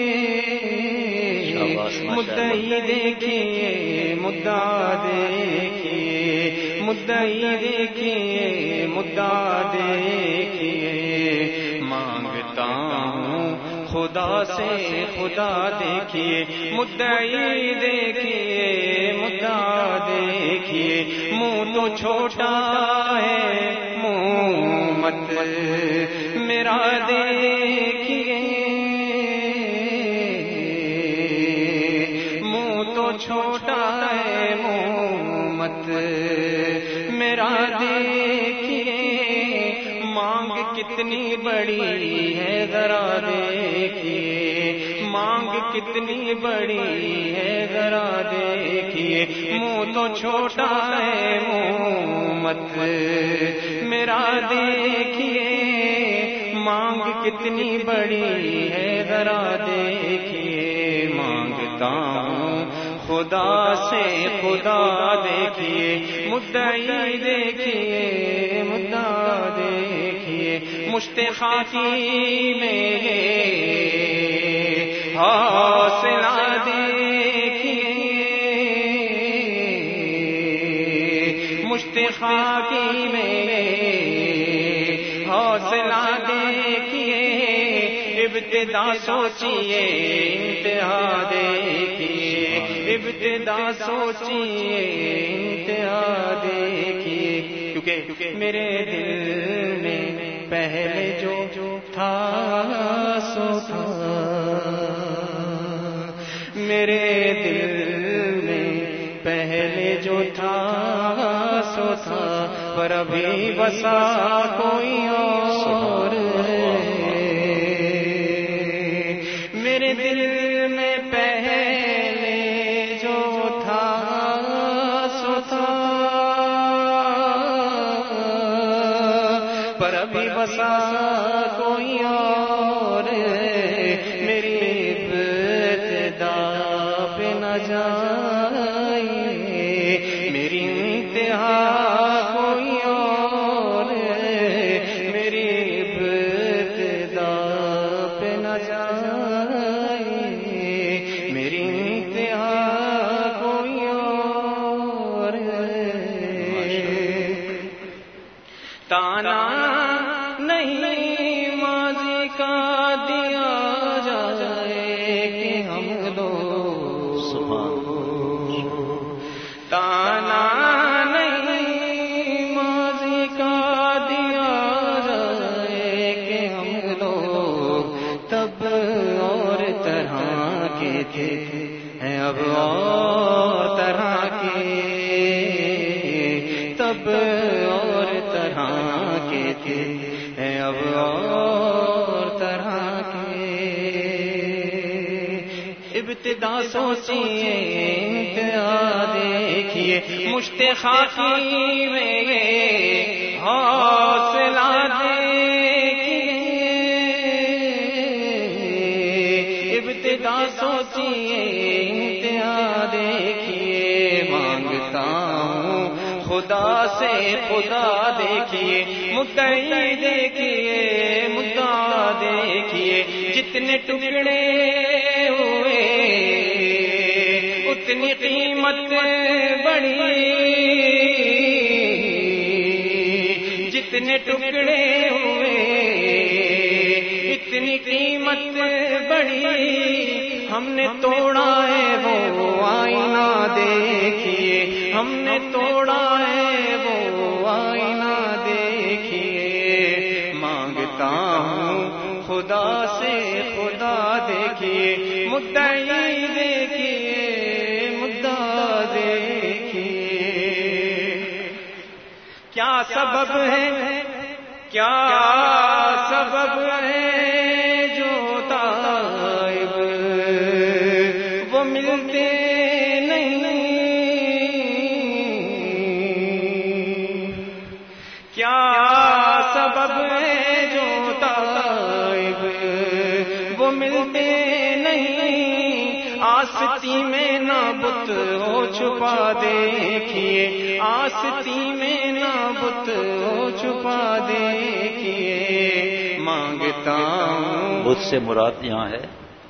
مدعی دیکھیے مدعا دیکھیے، مدعی دیکھیے مدعا دیکھیے، مانگتا ہوں خدا سے خدا دیکھیے، مدعی دیکھیے مدعا دیکھیے، منہ تو چھوٹا ہے منہ مت میرا دیکھیے، منہ تو چھوٹا ہے منہ مت میرا دیکھیے، مانگ کتنی بڑی ہے ذرا دیکھیے، مانگ کتنی بڑی ہے ذرا دیکھیے، منہ تو چھوٹا ہے منہ مت میرا دیکھیے، مانگ کتنی بڑی ہے ذرا دیکھیے، مانگتا ہوں خدا سے خدا دیکھیے، مدعی دیکھیے مدعا دیکھیے، مشت خاکی میں حوصلہ دیکھیے، مشت خاکی میں حوصلہ دیکھیے، ابتدا سوچیے انتہا دیکھیے، ابتدا سوچیے انتہا دیکھیے، کیونکہ میرے دل میں پہلے جو تھا سو تھا، میرے دل میں پہلے جو تھا سو تھا، پر ابھی بسا کوئی اور ہے، میرے دل میں پہلے جو تھا سو تھا، پر ابھی بسا کوئی اور، میری ابتدا پہ نہ جائیے، میری انتہا کوئی اور، میری ابتدا پہ نہ جائیے، میری انتہا کوئی اور، تانا نہیں ماضی کا دیا جائے کہ ہم لوگ، تانا نہیں ماضی کا دیا جائے کہ ہم لوگ تب اور طرح کے تھے، ہیں اب اور طرح کے، تب اور طرح کے تھے، ہیں اب اور طرح کے، ابتدا سوچیے انتہا دیکھیے، مشت خاکی میں حوصلہ دیکھیے، ابتدا سوچیے انتہا دیکھیے، مانگتا ہوں خدا سے خدا دیکھیے، مدعی دیکھیے مدعا دیکھیے، جتنے ٹکڑے ہوئے اتنی قیمت بڑی، جتنے ٹکڑے ہوئے اتنی قیمت بڑی، ہم نے توڑا ہے وہ آئینہ دیکھیے، ہم نے توڑا ہے وہ آئینہ دیکھیے، مانگتا ہوں خدا سے خدا دیکھیے، دیکھیے مدعی دیکھیے مدعا دیکھیے کیا سبب ہے کیا سبب ہے جو تائب وہ ملتے نہیں کیا سبب ہے جو تائب وہ ملتے نہیں آستی میں نہ بت ہو چھپا دیکھیے آستی میں نہ بت ہو چھپا دیکھیے مانگتا ہوں بت سے مراد یہاں ہے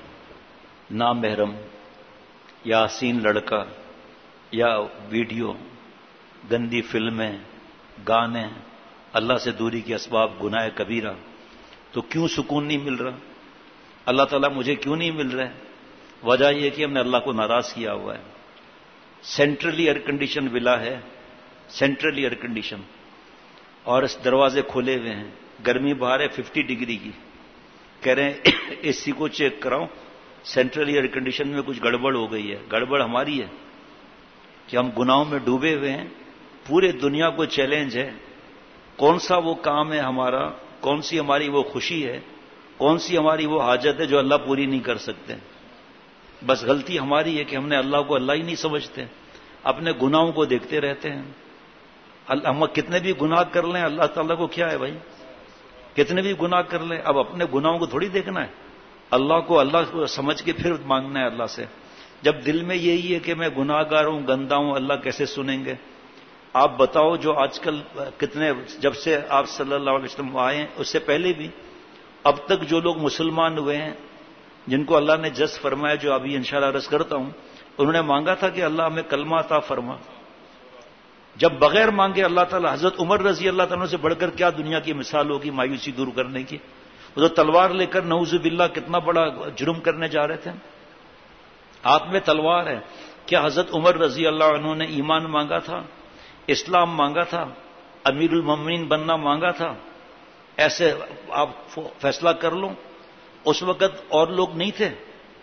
نامحرم یا حسین لڑکا یا ویڈیو گندی فلمیں گانے اللہ سے دوری کے اسباب گناہ کبیرہ تو کیوں سکون نہیں مل رہا اللہ تعالیٰ مجھے کیوں نہیں مل رہا ہے وجہ یہ کہ ہم نے اللہ کو ناراض کیا ہوا ہے سینٹرلی ایئر کنڈیشن ولا ہے سینٹرلی ایئر کنڈیشن اور اس دروازے کھولے ہوئے ہیں گرمی باہر ہے 50 ڈگری کی کہہ رہے ہیں اے سی کو چیک کراؤ سینٹرل ایئر کنڈیشن میں کچھ گڑبڑ ہو گئی ہے گڑبڑ ہماری ہے کہ ہم گناہوں میں ڈوبے ہوئے ہیں پورے دنیا کو چیلنج ہے کون سا وہ کام ہے ہمارا کون سی ہماری وہ خوشی ہے کون سی ہماری وہ حاجت ہے جو اللہ پوری نہیں کر سکتے بس غلطی ہماری ہے کہ ہم نے اللہ کو اللہ ہی نہیں سمجھتے اپنے گناہوں کو دیکھتے رہتے ہیں ہم کتنے بھی گناہ کر لیں اللہ تعالیٰ کو کیا ہے بھائی کتنے بھی گناہ کر لیں اب اپنے گناہوں کو تھوڑی دیکھنا ہے اللہ کو سمجھ کے پھر مانگنا ہے اللہ سے جب دل میں یہی ہے کہ میں گناہ گار ہوں گندا ہوں اللہ کیسے سنیں گے آپ بتاؤ جو آج کل کتنے جب سے آپ صلی اللہ علیہ وسلم آئے ہیں اس سے پہلے بھی اب تک جو لوگ مسلمان ہوئے ہیں جن کو اللہ نے جس فرمایا جو ابھی انشاءاللہ عرض کرتا ہوں انہوں نے مانگا تھا کہ اللہ ہمیں کلمہ عطا فرما جب بغیر مانگے اللہ تعالیٰ حضرت عمر رضی اللہ تعالیٰ سے بڑھ کر کیا دنیا کی مثال ہوگی مایوسی دور کرنے کی وہ تو تلوار لے کر نعوذ باللہ کتنا بڑا جرم کرنے جا رہے تھے ہاتھ میں تلوار ہے کیا حضرت عمر رضی اللہ عنہ نے ایمان مانگا تھا اسلام مانگا تھا امیر المومنین بننا مانگا تھا ایسے آپ فیصلہ کر لو اس وقت اور لوگ نہیں تھے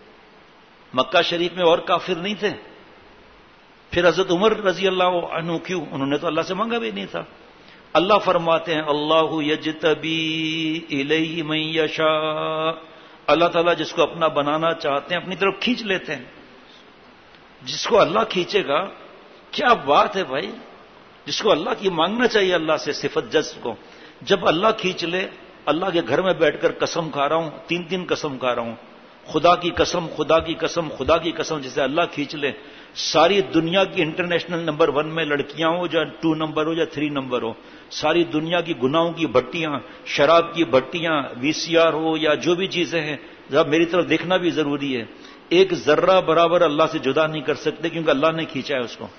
مکہ شریف میں اور کافر نہیں تھے پھر حضرت عمر رضی اللہ عنہ کیوں انہوں نے تو اللہ سے مانگا بھی نہیں تھا اللہ فرماتے ہیں اللہ یجتبی الیہ من یشاء اللہ تعالیٰ جس کو اپنا بنانا چاہتے ہیں اپنی طرف کھینچ لیتے ہیں جس کو اللہ کھینچے گا کیا بات ہے بھائی جس کو اللہ کی مانگنا چاہیے اللہ سے صفت جذب کو جب اللہ کھینچ لے اللہ کے گھر میں بیٹھ کر قسم کھا رہا ہوں 3 قسم کھا رہا ہوں خدا کی قسم خدا کی قسم خدا کی قسم جسے اللہ کھینچ لے ساری دنیا کی انٹرنیشنل نمبر 1 میں لڑکیاں ہو یا 2 نمبر ہو یا 3 نمبر ہو ساری دنیا کی گناہوں کی بھٹیاں شراب کی بھٹیاں VCR ہو یا جو بھی چیزیں ہیں ذرا میری طرف دیکھنا بھی ضروری ہے ایک ذرہ برابر اللہ سے جدا نہیں کر سکتے کیونکہ اللہ نے کھینچا ہے اس کو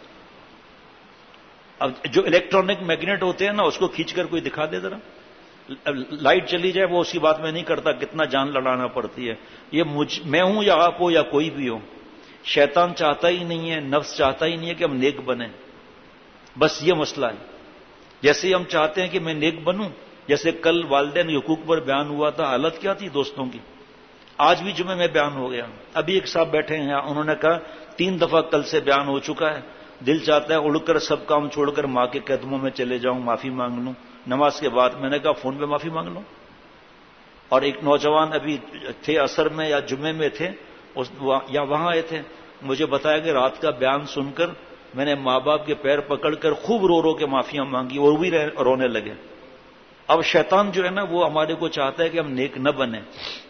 اب جو الیکٹرانک میگنیٹ ہوتے ہیں نا اس کو کھینچ کر کوئی دکھا دے ذرا لائٹ چلی جائے وہ اسی بات میں نہیں کرتا کتنا جان لڑانا پڑتی ہے یہ میں ہوں یا آپ ہو یا کوئی بھی ہو شیطان چاہتا ہی نہیں ہے نفس چاہتا ہی نہیں ہے کہ ہم نیک بنیں بس یہ مسئلہ ہے جیسے ہی ہم چاہتے ہیں کہ میں نیک بنوں جیسے کل والدین حقوق پر بیان ہوا تھا حالت کیا تھی دوستوں کی آج بھی جمعے میں بیان ہو گیا ابھی ایک صاحب بیٹھے ہیں انہوں نے کہا 3 دفعہ کل سے بیان ہو چکا ہے دل چاہتا ہے اڑ کر سب کام چھوڑ کر ماں کے قدموں میں چلے جاؤں معافی مانگ لوں نماز کے بعد میں نے کہا فون پہ معافی مانگ لوں اور ایک نوجوان ابھی تھے عصر میں یا جمعے میں تھے یا وہاں آئے تھے مجھے بتایا کہ رات کا بیان سن کر میں نے ماں باپ کے پیر پکڑ کر خوب رو رو کے معافیاں مانگی اور بھی رونے لگے اب شیطان جو ہے نا وہ ہمارے کو چاہتا ہے کہ ہم نیک نہ بنیں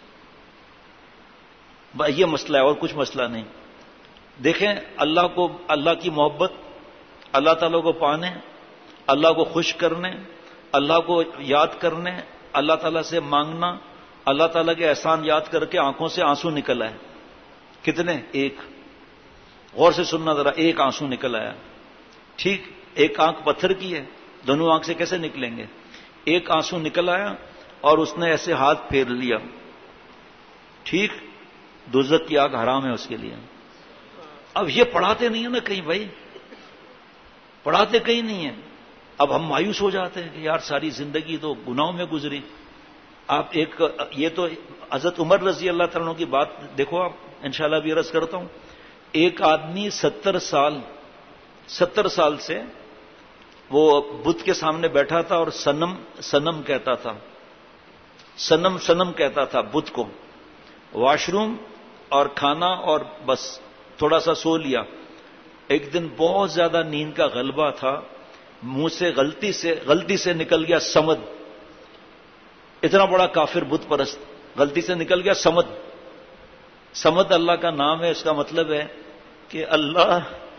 یہ مسئلہ ہے اور کچھ مسئلہ نہیں دیکھیں اللہ کی محبت اللہ تعالیٰ کو پانے اللہ کو خوش کرنے اللہ کو یاد کرنے اللہ تعالیٰ سے مانگنا اللہ تعالیٰ کے احسان یاد کر کے آنکھوں سے آنسو نکل آئے کتنے ایک غور سے سننا ذرا ایک آنسو نکل آیا ٹھیک ایک آنکھ پتھر کی ہے دونوں آنکھ سے کیسے نکلیں گے ایک آنسو نکل آیا اور اس نے ایسے ہاتھ پھیر لیا ٹھیک دوزخ کی آگ حرام ہے اس کے لیے اب یہ پڑھاتے نہیں ہیں نا کہیں بھائی پڑھاتے کہیں نہیں ہیں اب ہم مایوس ہو جاتے ہیں کہ یار ساری زندگی تو گناہوں میں گزری آپ یہ تو حضرت عمر رضی اللہ تعالیٰ عنہ کی بات دیکھو آپ، انشاءاللہ بھی عرض کرتا ہوں. ایک آدمی 70 سال سے وہ بت کے سامنے بیٹھا تھا اور سنم سنم کہتا تھا، سنم سنم کہتا تھا بت کو. واش روم اور کھانا اور بس تھوڑا سا سو لیا. ایک دن بہت زیادہ نیند کا غلبہ تھا، منہ سے غلطی سے نکل گیا سمد. اتنا بڑا کافر بت پرست غلطی سے نکل گیا سمد. سمد اللہ کا نام ہے، اس کا مطلب ہے کہ اللہ،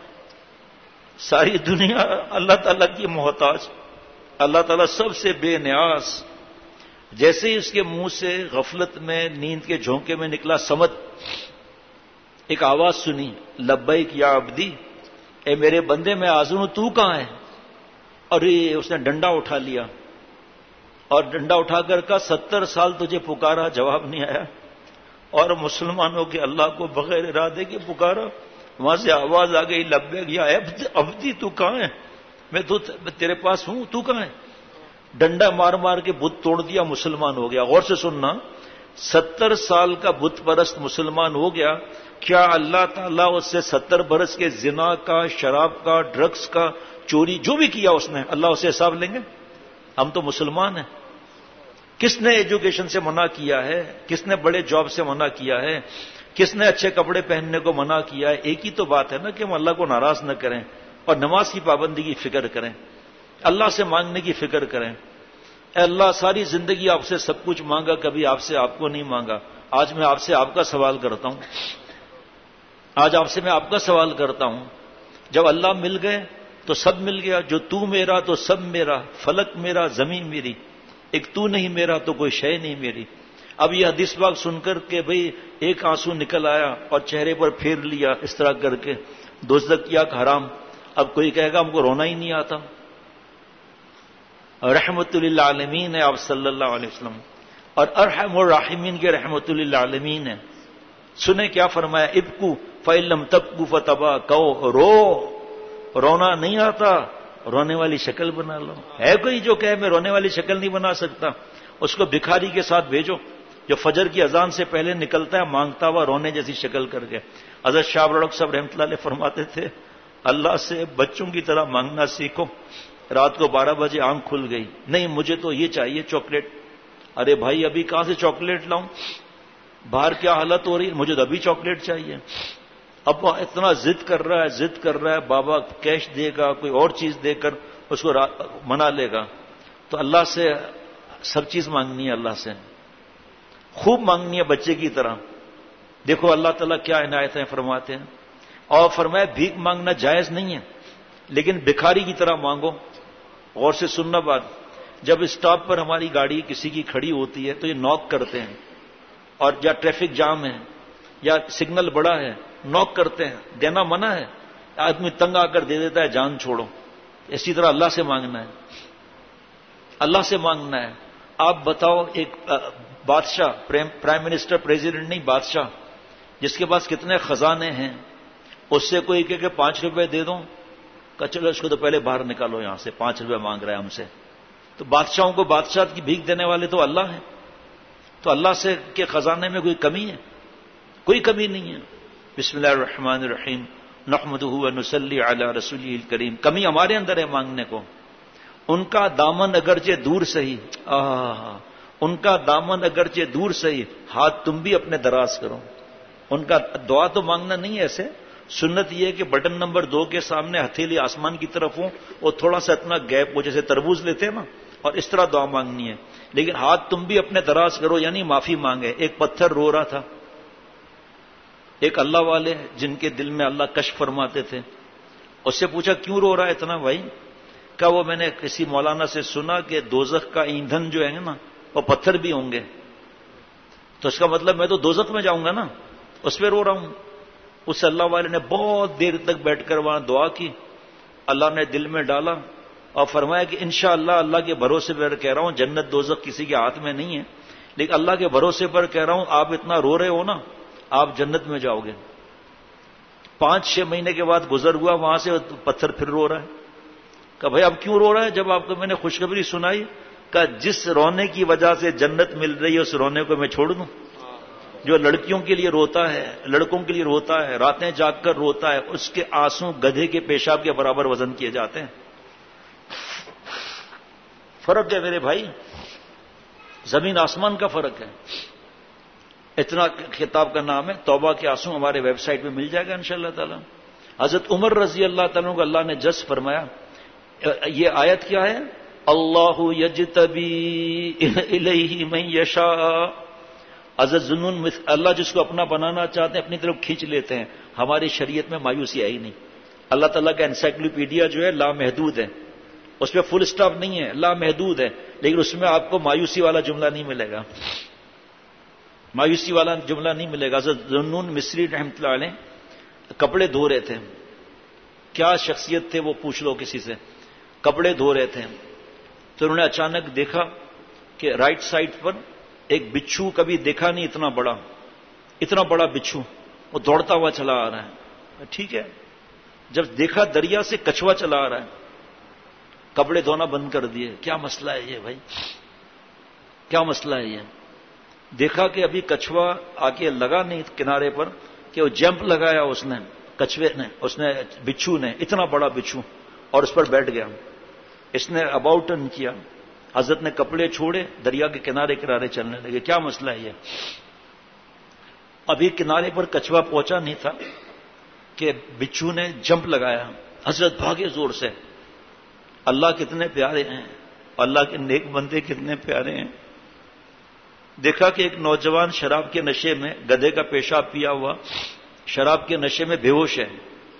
ساری دنیا اللہ تعالیٰ کی محتاج، اللہ تعالیٰ سب سے بے نیاز. جیسے ہی اس کے منہ سے غفلت میں نیند کے جھونکے میں نکلا سمد، ایک آواز سنی، لبیک یا عبدی، اے میرے بندے میں حاضر ہوں، تو کہاں ہے؟ اور اس نے ڈنڈا اٹھا لیا اور ڈنڈا اٹھا کر کہا 70 سال تجھے پکارا، جواب نہیں آیا. اور مسلمانوں کے اللہ کو بغیر ارادے کے پکارا. وہاں سے آواز آ گئی، لبیک یا عبدی، تو کہاں ہے؟ میں تو تیرے پاس ہوں، تو کہاں ہے؟ ڈنڈا مار مار کے بت توڑ دیا، مسلمان ہو گیا. غور سے سننا، 70 سال کا بت پرست مسلمان ہو گیا. کیا اللہ تعالیٰ اس سے 70 برس کے زنا کا، شراب کا، ڈرگس کا، چوری جو بھی کیا اس نے، اللہ اسے حساب لیں گے؟ ہم تو مسلمان ہیں. کس نے ایجوکیشن سے منع کیا ہے؟ کس نے بڑے جاب سے منع کیا ہے؟ کس نے اچھے کپڑے پہننے کو منع کیا ہے؟ ایک ہی تو بات ہے نا کہ ہم اللہ کو ناراض نہ کریں اور نماز کی پابندی کی فکر کریں، اللہ سے مانگنے کی فکر کریں. اے اللہ، ساری زندگی آپ سے سب کچھ مانگا، کبھی آپ سے آپ کو نہیں مانگا. آج میں آپ سے آپ کا سوال کرتا ہوں، آج آپ سے میں آپ کا سوال کرتا ہوں. جب اللہ مل گئے تو سب مل گیا. جو تو میرا تو سب میرا، فلک میرا، زمین میری، ایک تو نہیں میرا تو کوئی شے نہیں میری. اب یہ حدیث پاک سن کر کے بھئی ایک آنسو نکل آیا اور چہرے پر پھیر لیا اس طرح کر کے، دوزخ کیا حرام. اب کوئی کہے گا ہم کو رونا ہی نہیں آتا. رحمت للعالمین ہے آپ صلی اللہ علیہ وسلم، اور ارحم الراحمین کے رحمت للعالمین ہے. سنیں کیا فرمایا، ابکو فإن لم تبکو فتبا، کہو رونا نہیں آتا، رونے والی شکل بنا لو. ہے کوئی جو کہے میں رونے والی شکل نہیں بنا سکتا؟ اس کو بھکاری کے ساتھ بھیجو جو فجر کی اذان سے پہلے نکلتا ہے مانگتا ہوا رونے جیسی شکل کر کے. حضرت شاہ رڑک صاحب رحمۃ اللہ علیہ فرماتے تھے، اللہ سے بچوں کی طرح مانگنا سیکھو. رات کو 12 بجے آنکھ کھل گئی، نہیں مجھے تو یہ چاہیے چاکلیٹ. ارے بھائی ابھی کہاں سے چاکلیٹ لاؤں، باہر کیا حالت ہو رہی ہے، مجھے تو ابھی چاکلیٹ چاہیے. اب اتنا ضد کر رہا ہے، بابا کیش دے گا، کوئی اور چیز دے کر اس کو منا لے گا. تو اللہ سے سب چیز مانگنی ہے، اللہ سے خوب مانگنی ہے بچے کی طرح. دیکھو اللہ تعالیٰ کیا عنایتیں فرماتے ہیں. اور فرمایا بھیک مانگنا جائز نہیں ہے، لیکن بھکاری کی طرح مانگو. غور سے سننا بات، جب اسٹاپ پر ہماری گاڑی کسی کی کھڑی ہوتی ہے تو یہ نوک کرتے ہیں، اور یا ٹریفک جام ہے یا سگنل بڑا ہے نوک کرتے ہیں. دینا منع ہے، آدمی تنگ آ کر دے دیتا ہے، جان چھوڑو. اسی طرح اللہ سے مانگنا ہے، اللہ سے مانگنا ہے. آپ بتاؤ ایک بادشاہ، پرائم منسٹر، پریزیڈنٹ نہیں، بادشاہ جس کے پاس کتنے خزانے ہیں، اس سے کوئی کہ 5 روپے دے دو، کہ چلو اس کو تو پہلے باہر نکالو یہاں سے، 5 روپے مانگ رہا ہے ہم سے. تو بادشاہوں کو بادشاہ کی بھیک دینے والے تو اللہ ہیں. تو اللہ سے کے خزانے میں کوئی کمی ہے؟ کوئی کمی نہیں ہے. بسم اللہ الرحمن الرحیم نحمدہ ونصلی علی رسولہ الکریم. کمی ہمارے اندر ہے مانگنے کو. ان کا دامن اگرچہ دور سہی، ان کا دامن اگرچہ دور سہی، ہاتھ تم بھی اپنے دراز کرو. ان کا دعا تو مانگنا نہیں ہے ایسے. سنت یہ ہے کہ بٹن نمبر 2 کے سامنے ہتھیلی آسمان کی طرف ہوں اور تھوڑا سا اتنا گیپ ہو، جیسے تربوز لیتے ہیں نا، اور اس طرح دعا مانگنی ہے. لیکن ہاتھ تم بھی اپنے دراز کرو، یعنی معافی مانگے. ایک پتھر رو رہا تھا، ایک اللہ والے جن کے دل میں اللہ کشف فرماتے تھے، اس سے پوچھا کیوں رو رہا ہے اتنا بھائی؟ کہا وہ میں نے کسی مولانا سے سنا کہ دوزخ کا ایندھن جو ہے نا وہ پتھر بھی ہوں گے. تو اس کا مطلب میں تو دوزخ میں جاؤں گا نا، اس پہ رو رہا ہوں. اس اللہ والے نے بہت دیر تک بیٹھ کر وہاں دعا کی. اللہ نے دل میں ڈالا اور فرمایا کہ انشاءاللہ اللہ کے بھروسے پر کہہ رہا ہوں، جنت دوزخ کسی کے ہاتھ میں نہیں ہے، لیکن اللہ کے بھروسے پر کہہ رہا ہوں آپ اتنا رو رہے ہو نا، آپ جنت میں جاؤ گے. 5-6 مہینے کے بعد گزر ہوا، وہاں سے پتھر پھر رو رہا ہے. کہ بھائی اب کیوں رو رہا ہے؟ جب آپ کو میں نے خوشخبری سنائی کہ جس رونے کی وجہ سے جنت مل رہی ہے اس رونے کو میں چھوڑ دوں؟ جو لڑکیوں کے لیے روتا ہے، لڑکوں کے لیے روتا ہے، راتیں جاگ کر روتا ہے، اس کے آنسو گدھے کے پیشاب کے برابر وزن کیے جاتے ہیں۔ فرق ہے میرے بھائی، زمین آسمان کا فرق ہے۔ اتنا کتاب کا نام ہے توبہ کے آنسو، ہمارے ویب سائٹ پہ مل جائے گا انشاءاللہ تعالی۔ حضرت عمر رضی اللہ تعالیٰ کو اللہ نے جس فرمایا، یہ آیت کیا ہے؟ اللہ یجتبی الیہ من یشاء، حضرت ذنون، اللہ جس کو اپنا بنانا چاہتے ہیں اپنی طرف کھینچ لیتے ہیں۔ ہماری شریعت میں مایوسی ہے ہی نہیں۔ اللہ تعالیٰ کا انسائکلوپیڈیا جو ہے لامحدود ہے، اس میں فل اسٹاپ نہیں ہے، لامحدود ہے، لیکن اس میں آپ کو مایوسی والا جملہ نہیں ملے گا، مایوسی والا جملہ نہیں ملے گا۔ حضرت ذنون مصری رحمۃ اللہ علیہ کپڑے دھو رہے تھے، کیا شخصیت تھے وہ پوچھ لو کسی سے، کپڑے دھو رہے تھے تو انہوں نے اچانک دیکھا کہ رائٹ سائڈ پر ایک بچھو، کبھی دیکھا نہیں اتنا بڑا بچھو، وہ دوڑتا ہوا چلا آ رہا ہے۔ ٹھیک ہے، جب دیکھا دریا سے کچھوا چلا آ رہا ہے، کپڑے دھونا بند کر دیے۔ کیا مسئلہ ہے یہ بھائی، کیا مسئلہ ہے یہ؟ دیکھا کہ ابھی کچھوا آ کے لگا نہیں کنارے پر، کہ وہ جمپ لگایا اس نے، کچھوے نے، اس نے بچھو نے، اتنا بڑا بچھو، اور اس پر بیٹھ گیا۔ اس نے اباؤٹ ٹرن کیا، حضرت نے کپڑے چھوڑے، دریا کے کنارے کنارے چلنے لگے۔ کیا مسئلہ ہے یہ؟ ابھی کنارے پر کچھوا پہنچا نہیں تھا کہ بچھو نے جمپ لگایا، حضرت بھاگے زور سے۔ اللہ کتنے پیارے ہیں، اللہ کے نیک بندے کتنے پیارے ہیں۔ دیکھا کہ ایک نوجوان شراب کے نشے میں، گدھے کا پیشاب پیا ہوا، شراب کے نشے میں بے ہوش ہے،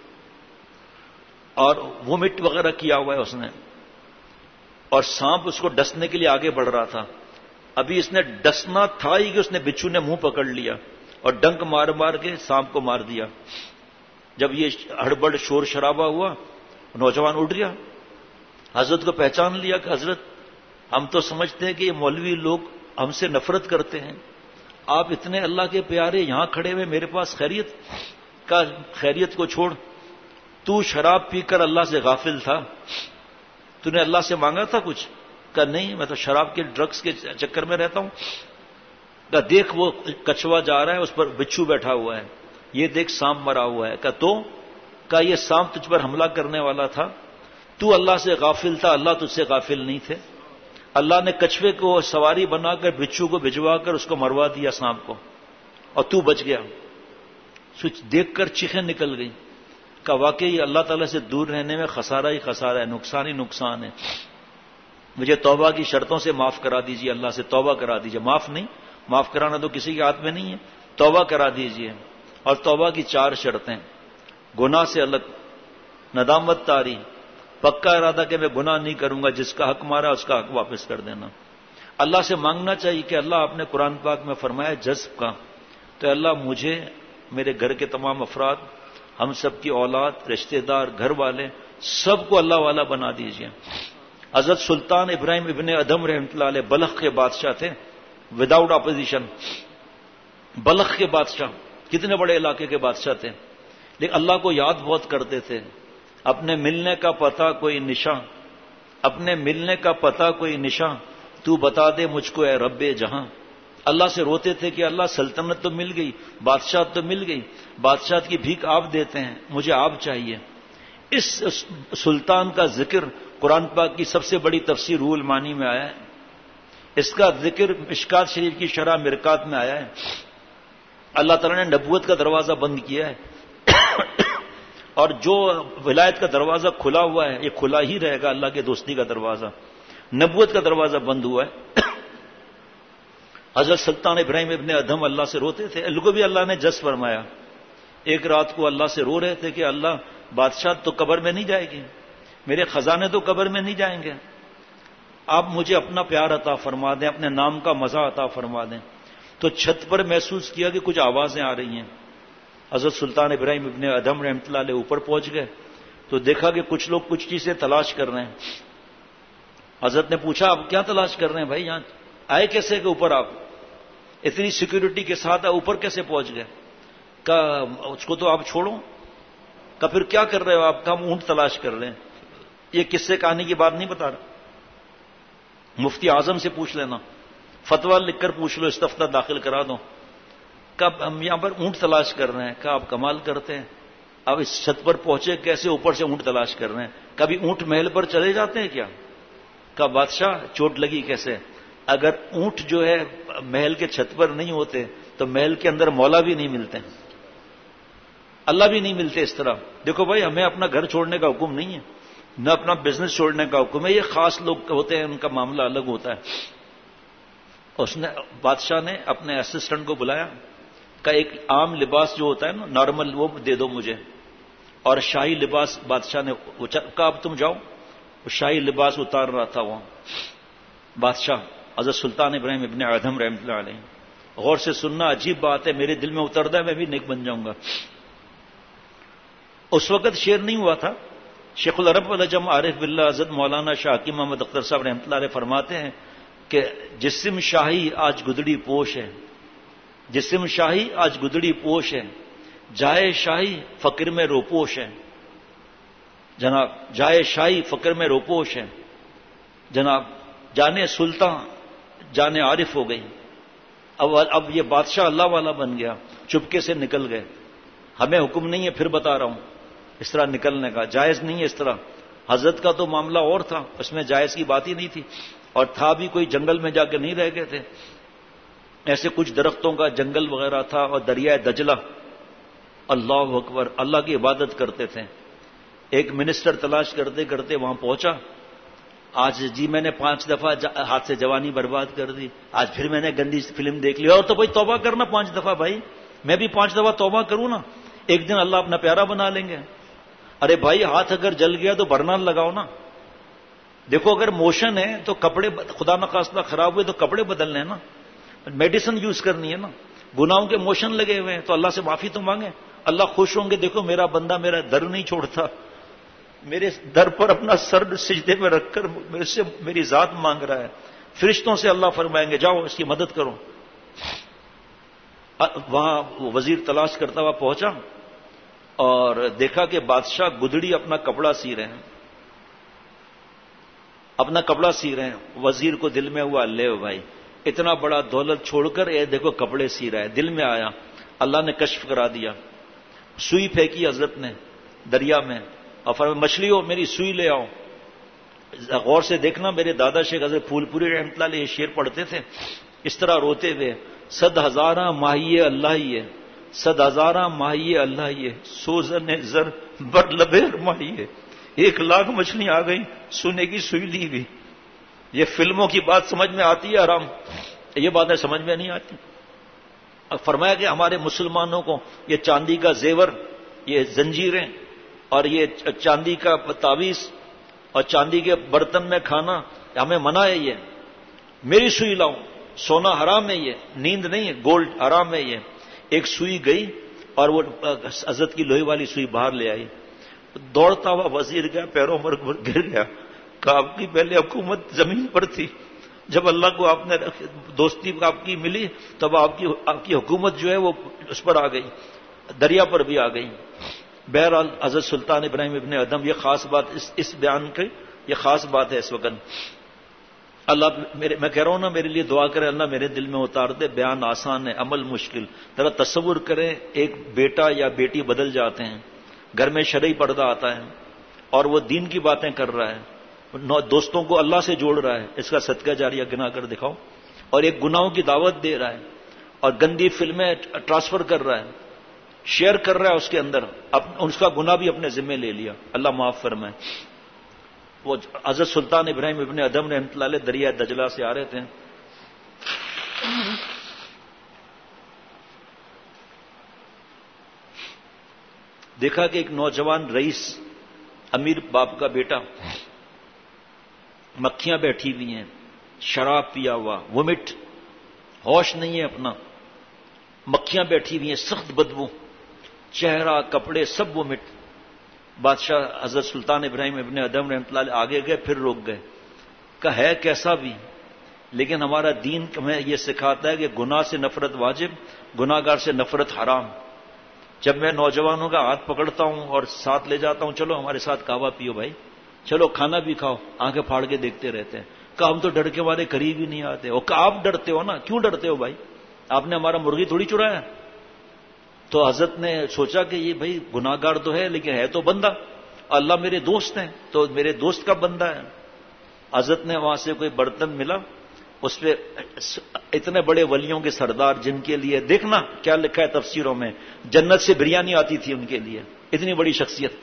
اور وومٹ وغیرہ کیا ہوا ہے اس نے، اور سانپ اس کو ڈسنے کے لیے آگے بڑھ رہا تھا۔ ابھی اس نے ڈسنا تھا ہی کہ اس نے بچھو نے منہ پکڑ لیا اور ڈنک مار مار کے سانپ کو مار دیا۔ جب یہ ہڑبڑ شور شرابہ ہوا، نوجوان اٹھ گیا، حضرت کو پہچان لیا کہ حضرت ہم تو سمجھتے ہیں کہ یہ مولوی لوگ ہم سے نفرت کرتے ہیں، آپ اتنے اللہ کے پیارے یہاں کھڑے ہوئے میرے پاس خیریت کو چھوڑ، تو شراب پی کر اللہ سے غافل تھا، تو نے اللہ سے مانگا تھا کچھ؟ کہا نہیں، میں تو شراب کے ڈرگس کے چکر میں رہتا ہوں۔ کہا دیکھ وہ کچھوا جا رہا ہے، اس پر بچھو بیٹھا ہوا ہے، یہ دیکھ سانپ مرا ہوا ہے۔ کہا یہ سانپ تجھ پر حملہ کرنے والا تھا، تو اللہ سے غافل تھا، اللہ تجھ سے غافل نہیں تھے۔ اللہ نے کچھوے کو سواری بنا کر بچھو کو بھجوا کر اس کو مروا دیا سانپ کو، اور تو بچ گیا۔ سوچ دیکھ کر چیخیں نکل گئی کہ واقعی اللہ تعالیٰ سے دور رہنے میں خسارہ ہی خسارہ ہے، نقصان ہی نقصان ہے۔ مجھے توبہ کی شرطوں سے معاف کرا دیجیے، اللہ سے توبہ کرا دیجیے۔ معاف نہیں، معاف کرانا تو کسی کے ہاتھ میں نہیں ہے، توبہ کرا دیجیے۔ اور توبہ کی 4 شرطیں: گناہ سے الگ، ندامت طاری، پکا ارادہ کہ میں گناہ نہیں کروں گا، جس کا حق مارا اس کا حق واپس کر دینا۔ اللہ سے مانگنا چاہیے کہ اللہ آپ نے قرآن پاک میں فرمایا جذب کا، تو اللہ مجھے، میرے گھر کے تمام افراد، ہم سب کی اولاد، رشتہ دار، گھر والے، سب کو اللہ والا بنا دیجیے۔ حضرت سلطان ابراہیم ابن ادھم رحمۃ اللہ علیہ بلخ کے بادشاہ تھے، وداؤٹ اپوزیشن۔ بلخ کے بادشاہ، کتنے بڑے علاقے کے بادشاہ تھے، لیکن اللہ کو یاد بہت کرتے تھے۔ اپنے ملنے کا پتہ کوئی نشاں، اپنے ملنے کا پتہ کوئی نشاں، تو بتا دے مجھ کو اے رب جہاں۔ اللہ سے روتے تھے کہ اللہ سلطنت تو مل گئی، بادشاہت تو مل گئی، بادشاہت کی بھیک آپ دیتے ہیں، مجھے آپ چاہیے۔ اس سلطان کا ذکر قرآن پاک کی سب سے بڑی تفسیر روح المعانی میں آیا ہے، اس کا ذکر مشکات شریف کی شرح مرکات میں آیا ہے۔ اللہ تعالیٰ نے نبوت کا دروازہ بند کیا ہے، اور جو ولایت کا دروازہ کھلا ہوا ہے یہ کھلا ہی رہے گا، اللہ کے دوستی کا دروازہ۔ نبوت کا دروازہ بند ہوا ہے۔ حضرت سلطان ابراہیم ابن ادھم اللہ سے روتے تھے، ان کو بھی اللہ نے جس فرمایا۔ ایک رات کو اللہ سے رو رہے تھے کہ اللہ بادشاہ تو قبر میں نہیں جائے گی، میرے خزانے تو قبر میں نہیں جائیں گے، آپ مجھے اپنا پیار عطا فرما دیں، اپنے نام کا مزہ عطا فرما دیں۔ تو چھت پر محسوس کیا کہ کچھ آوازیں آ رہی ہیں۔ حضرت سلطان ابراہیم ابن ادھم رحمۃ اللہ علیہ اوپر پہنچ گئے تو دیکھا کہ کچھ لوگ کچھ چیزیں تلاش کر رہے ہیں۔ حضرت نے پوچھا آپ کیا تلاش کر رہے ہیں بھائی، یہاں آئے کیسے کہ اوپر، آپ اتنی سیکیورٹی کے ساتھ اوپر کیسے پہنچ گئے؟ کہا اس کو تو آپ چھوڑو۔ کہا پھر کیا کر رہے ہو آپ؟ کہا ہم اونٹ تلاش کر رہے ہیں۔ یہ قصے کہانی کی بات نہیں بتا رہا، مفتی اعظم سے پوچھ لینا، فتویٰ لکھ کر پوچھ لو، استفتاء داخل کرا دو. کب ہم یہاں پر اونٹ تلاش کر رہے ہیں، کہا آپ کمال کرتے ہیں، اب اس چھت پر پہنچے کیسے، اوپر سے اونٹ تلاش کر رہے ہیں. کبھی اونٹ محل پر چلے جاتے ہیں کیا؟ کہا بادشاہ چوٹ لگی کیسے؟ اگر اونٹ جو ہے محل کے چھت پر نہیں ہوتے تو محل کے اندر مولا بھی نہیں ملتے، اللہ بھی نہیں ملتے. اس طرح دیکھو بھائی، ہمیں اپنا گھر چھوڑنے کا حکم نہیں ہے، نہ اپنا بزنس چھوڑنے کا حکم ہے. یہ خاص لوگ ہوتے ہیں، ان کا معاملہ الگ ہوتا ہے. اس نے بادشاہ نے اپنے اسسٹنٹ کو بلایا، کہ ایک عام لباس جو ہوتا ہے نا نارمل، وہ دے دو مجھے. اور شاہی لباس بادشاہ نے کہا اب تم جاؤ. وہ شاہی لباس اتار رہا تھا وہ بادشاہ حضرت سلطان ابراہیم ابن ادھم رحمۃ اللہ علیہ. غور سے سننا، عجیب بات ہے، میرے دل میں اتردا ہے، میں بھی نیک بن جاؤں گا. اس وقت شعر نہیں ہوا تھا. شیخ العرب والعجم عارف باللہ حضرت مولانا شاہ حکیم محمد اختر صاحب رحمۃ اللہ علیہ فرماتے ہیں کہ جسم شاہی آج گدڑی پوش ہے، جسم شاہی آج گدڑی پوش ہے، جائے شاہی فقر میں روپوش ہے. جناب جائے شاہی فقر میں روپوش ہے. جناب جانے سلطان جانے عارف ہو گئی. اب یہ بادشاہ اللہ والا بن گیا، چپکے سے نکل گئے. ہمیں حکم نہیں ہے، پھر بتا رہا ہوں، اس طرح نکلنے کا جائز نہیں ہے. اس طرح حضرت کا تو معاملہ اور تھا، اس میں جائز کی بات ہی نہیں تھی. اور تھا بھی کوئی جنگل میں جا کے نہیں رہ گئے تھے، ایسے کچھ درختوں کا جنگل وغیرہ تھا. اور دریائے دجلہ، اللہ اکبر، اللہ کی عبادت کرتے تھے. ایک منسٹر تلاش کرتے کرتے وہاں پہنچا. آج جی میں نے 5 دفعہ ہاتھ سے جوانی برباد کر دی، آج پھر میں نے گندی فلم دیکھ لی. اور تو بھائی توبہ کرنا 5 دفعہ، بھائی میں بھی 5 دفعہ توبہ کروں نا، ایک دن اللہ اپنا پیارا بنا لیں گے. ارے بھائی ہاتھ اگر جل گیا تو برنا لگاؤ نا. دیکھو اگر موشن ہے تو کپڑے، خدا نخواستہ خراب ہوئے تو کپڑے بدلنے ہیں نا، میڈیسن یوز کرنی ہے نا. گناہوں کے موشن لگے ہوئے ہیں تو اللہ سے معافی تو مانگیں، اللہ خوش ہوں گے. دیکھو میرا بندہ میرا در نہیں چھوڑتا، میرے در پر اپنا سر سجدے میں رکھ کر میرے سے میری ذات مانگ رہا ہے. فرشتوں سے اللہ فرمائیں گے جاؤ اس کی مدد کرو. وہاں وزیر تلاش کرتا ہوا پہنچا اور دیکھا کہ بادشاہ گدڑی اپنا کپڑا سی رہے ہیں، اپنا کپڑا سی رہے ہیں. وزیر کو دل میں ہوا، لے بھائی اتنا بڑا دولت چھوڑ کر یہ دیکھو کپڑے سی رہا ہے. دل میں آیا، اللہ نے کشف کرا دیا. سوئی پھینکی حضرت نے دریا میں اور فرمایا مچھلی ہو میری سوئی لے آؤ. غور سے دیکھنا، میرے دادا شیخ حضرت پھول پوری رحمۃ اللہ علیہ یہ شعر پڑھتے تھے اس طرح روتے ہوئے، 100,000 ماہی اللہ ہی ہے، 100,000 ماہی اللہ ہی ہے، سوزن زر بر لبیر ماہی ہے. 1,00,000 مچھلی آ گئی، سونے کی سوئی لی ہوئی. یہ فلموں کی بات سمجھ میں آتی ہے آرام، یہ باتیں سمجھ میں نہیں آتی. اب فرمایا کہ ہمارے مسلمانوں کو یہ چاندی کا زیور، یہ زنجیریں اور یہ چاندی کا تعویذ اور چاندی کے برتن میں کھانا ہمیں منع ہے. یہ میری سوئی لاؤ، سونا حرام ہے، یہ نیند نہیں ہے، گولڈ حرام ہے. یہ ایک سوئی گئی اور وہ حضرت کی لوہے والی سوئی باہر لے آئی. دوڑتا ہوا وزیر گیا، پیروں پر گر گیا. کہ آپ کی پہلے حکومت زمین پر تھی، جب اللہ کو آپ نے دوستی آپ کی ملی تب آپ کی حکومت جو ہے وہ اس پر آ گئی، دریا پر بھی آ گئی. بہرحال حضرت سلطان ابراہیم ابن ادھم، یہ خاص بات اس بیان کی، یہ خاص بات ہے اس وقت. اللہ میں کہہ رہا ہوں نا، میرے لیے دعا کرے اللہ میرے دل میں اتار دے. بیان آسان ہے، عمل مشکل. ذرا تصور کریں، ایک بیٹا یا بیٹی بدل جاتے ہیں، گھر میں شرعی پردہ آتا ہے اور وہ دین کی باتیں کر رہا ہے، دوستوں کو اللہ سے جوڑ رہا ہے، اس کا صدقہ جاریہ گنا کر دکھاؤ. اور ایک گناہوں کی دعوت دے رہا ہے اور گندی فلمیں ٹرانسفر کر رہا ہے، شیئر کر رہا ہے اس کے اندر، اس کا گناہ بھی اپنے ذمہ لے لیا. اللہ معاف فرمائے. وہ حضرت سلطان ابراہیم ابن ادھم رحمۃ اللہ علیہ دریائے دجلہ سے آ رہے تھے. دیکھا کہ ایک نوجوان رئیس، امیر باپ کا بیٹا، مکھیاں بیٹھی ہوئی ہیں، شراب پیا ہوا، ومٹ، ہوش نہیں ہے اپنا، مکھیاں بیٹھی ہوئی ہیں، سخت بدبو، چہرہ کپڑے سب ومٹ. بادشاہ حضرت سلطان ابراہیم ابن ادھم رحمۃ اللہ علیہ آگے گئے، پھر روک گئے. کہ ہے کیسا بھی، لیکن ہمارا دین ہمیں یہ سکھاتا ہے کہ گناہ سے نفرت واجب، گناہگار سے نفرت حرام. جب میں نوجوانوں کا ہاتھ پکڑتا ہوں اور ساتھ لے جاتا ہوں، چلو ہمارے ساتھ کہوا پیو بھائی، چلو کھانا بھی کھاؤ، آنکھیں پھاڑ کے دیکھتے رہتے ہیں. کہ ہم تو ڈر کے ہمارے قریب ہی نہیں آتے. اور کہ آپ ڈرتے ہو نا, کیوں ڈرتے ہو بھائی؟ آپ نے ہمارا مرغی تھوڑی چرایا. تو حضرت نے سوچا کہ یہ بھائی گناہگار تو ہے لیکن ہے تو بندہ, اللہ میرے دوست ہیں تو میرے دوست کا بندہ ہے. حضرت نے وہاں سے کوئی برتن ملا, اس پہ اتنے بڑے ولیوں کے سردار جن کے لیے دیکھنا کیا لکھا ہے تفسیروں میں, جنت سے بریانی آتی تھی ان کے لیے, اتنی بڑی شخصیت.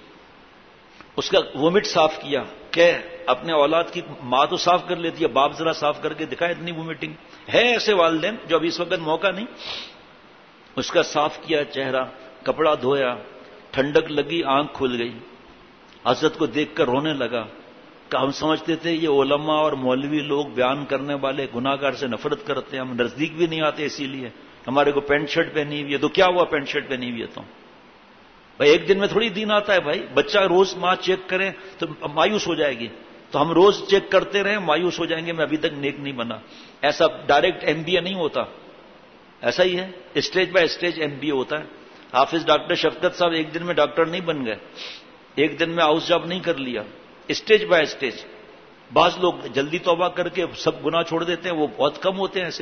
اس کا وومٹ صاف کیا کہ اپنے اولاد کی ماں تو صاف کر لیتی ہے, باپ ذرا صاف کر کے دکھائے اتنی وومٹنگ ہے. ایسے والدین جو ابھی اس وقت موقع نہیں. اس کا صاف کیا چہرہ, کپڑا دھویا, ٹھنڈک لگی, آنکھ کھل گئی. حضرت کو دیکھ کر رونے لگا کہ ہم سمجھتے تھے یہ علماء اور مولوی لوگ بیان کرنے والے گناہگار سے نفرت کرتے ہیں, ہم نزدیک بھی نہیں آتے اسی لیے. ہمارے کو پینٹ شرٹ پہنی ہوئی ہے تو کیا ہوا, پینٹ شرٹ پہنی ہوئی ہے تو بھائی ایک دن میں تھوڑی دین آتا ہے بھائی. بچہ روز ماں چیک کریں تو مایوس ہو جائے گی, تو ہم روز چیک کرتے رہیں مایوس ہو جائیں گے, میں ابھی تک نیک نہیں بنا. ایسا ڈائریکٹ ایم بی اے نہیں ہوتا, ایسا ہی ہے, stage by stage M B A ہوتا ہے. حافظ ڈاکٹر شفقت صاحب ایک دن میں ڈاکٹر نہیں بن گئے, ایک دن میں ہاؤس جاب نہیں کر لیا, اسٹیج بائی اسٹیج. بعض لوگ جلدی توبہ کر کے سب گناہ چھوڑ دیتے ہیں, وہ بہت کم ہوتے ہیں ایسے.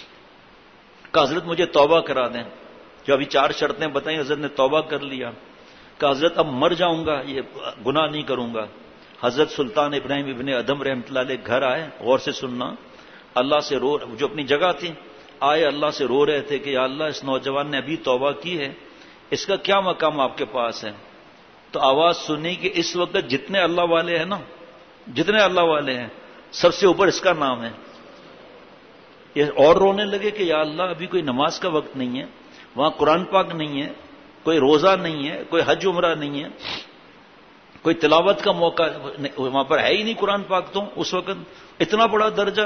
کہ حضرت مجھے توبہ کرا دیں, جو ابھی 4 شرطیں بتائیں حضرت نے توبہ کر لیا. کہ حضرت اب مر جاؤں گا یہ گناہ نہیں کروں گا. حضرت سلطان ابراہیم ابن ادم رحمۃ اللہ علیہ گھر آئے, غور سے سننا, اللہ سے رو, جو اپنی جگہ تھی آئے, اللہ سے رو رہے تھے کہ یا اللہ اس نوجوان نے ابھی توبہ کی ہے, اس کا کیا مقام آپ کے پاس ہے. تو آواز سنی کہ اس وقت جتنے اللہ والے ہیں نا, جتنے اللہ والے ہیں سب سے اوپر اس کا نام ہے. یہ اور رونے لگے کہ یا اللہ ابھی کوئی نماز کا وقت نہیں ہے, وہاں قرآن پاک نہیں ہے, کوئی روزہ نہیں ہے, کوئی حج عمرہ نہیں ہے, کوئی تلاوت کا موقع وہاں پر ہے ہی نہیں قرآن پاک. تو اس وقت اتنا بڑا درجہ.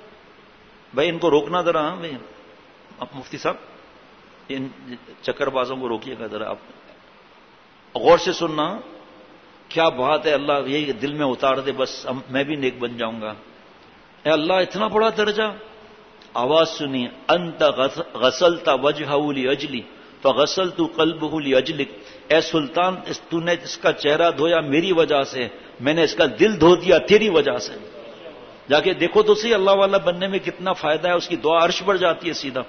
بھائی ان کو روکنا ذرا. ہاں بھائی مفتی صاحب ان چکر بازوں کو روکیے گا ذرا آپ, غور سے سننا. کیا بات ہے, اللہ یہی دل میں اتار دے بس میں بھی نیک بن جاؤں گا. اے اللہ اتنا بڑا درجہ. آواز سنی, انت غسلت وجہہ لاجلی فغسلت قلبہ لاجلک. اے سلطان تو نے اس کا چہرہ دھویا میری وجہ سے, میں نے اس کا دل دھو دیا تیری وجہ سے. جا کے دیکھو تو صحیح اللہ والا بننے میں کتنا فائدہ ہے. اس کی دعا عرش پر جاتی ہے, سیدھا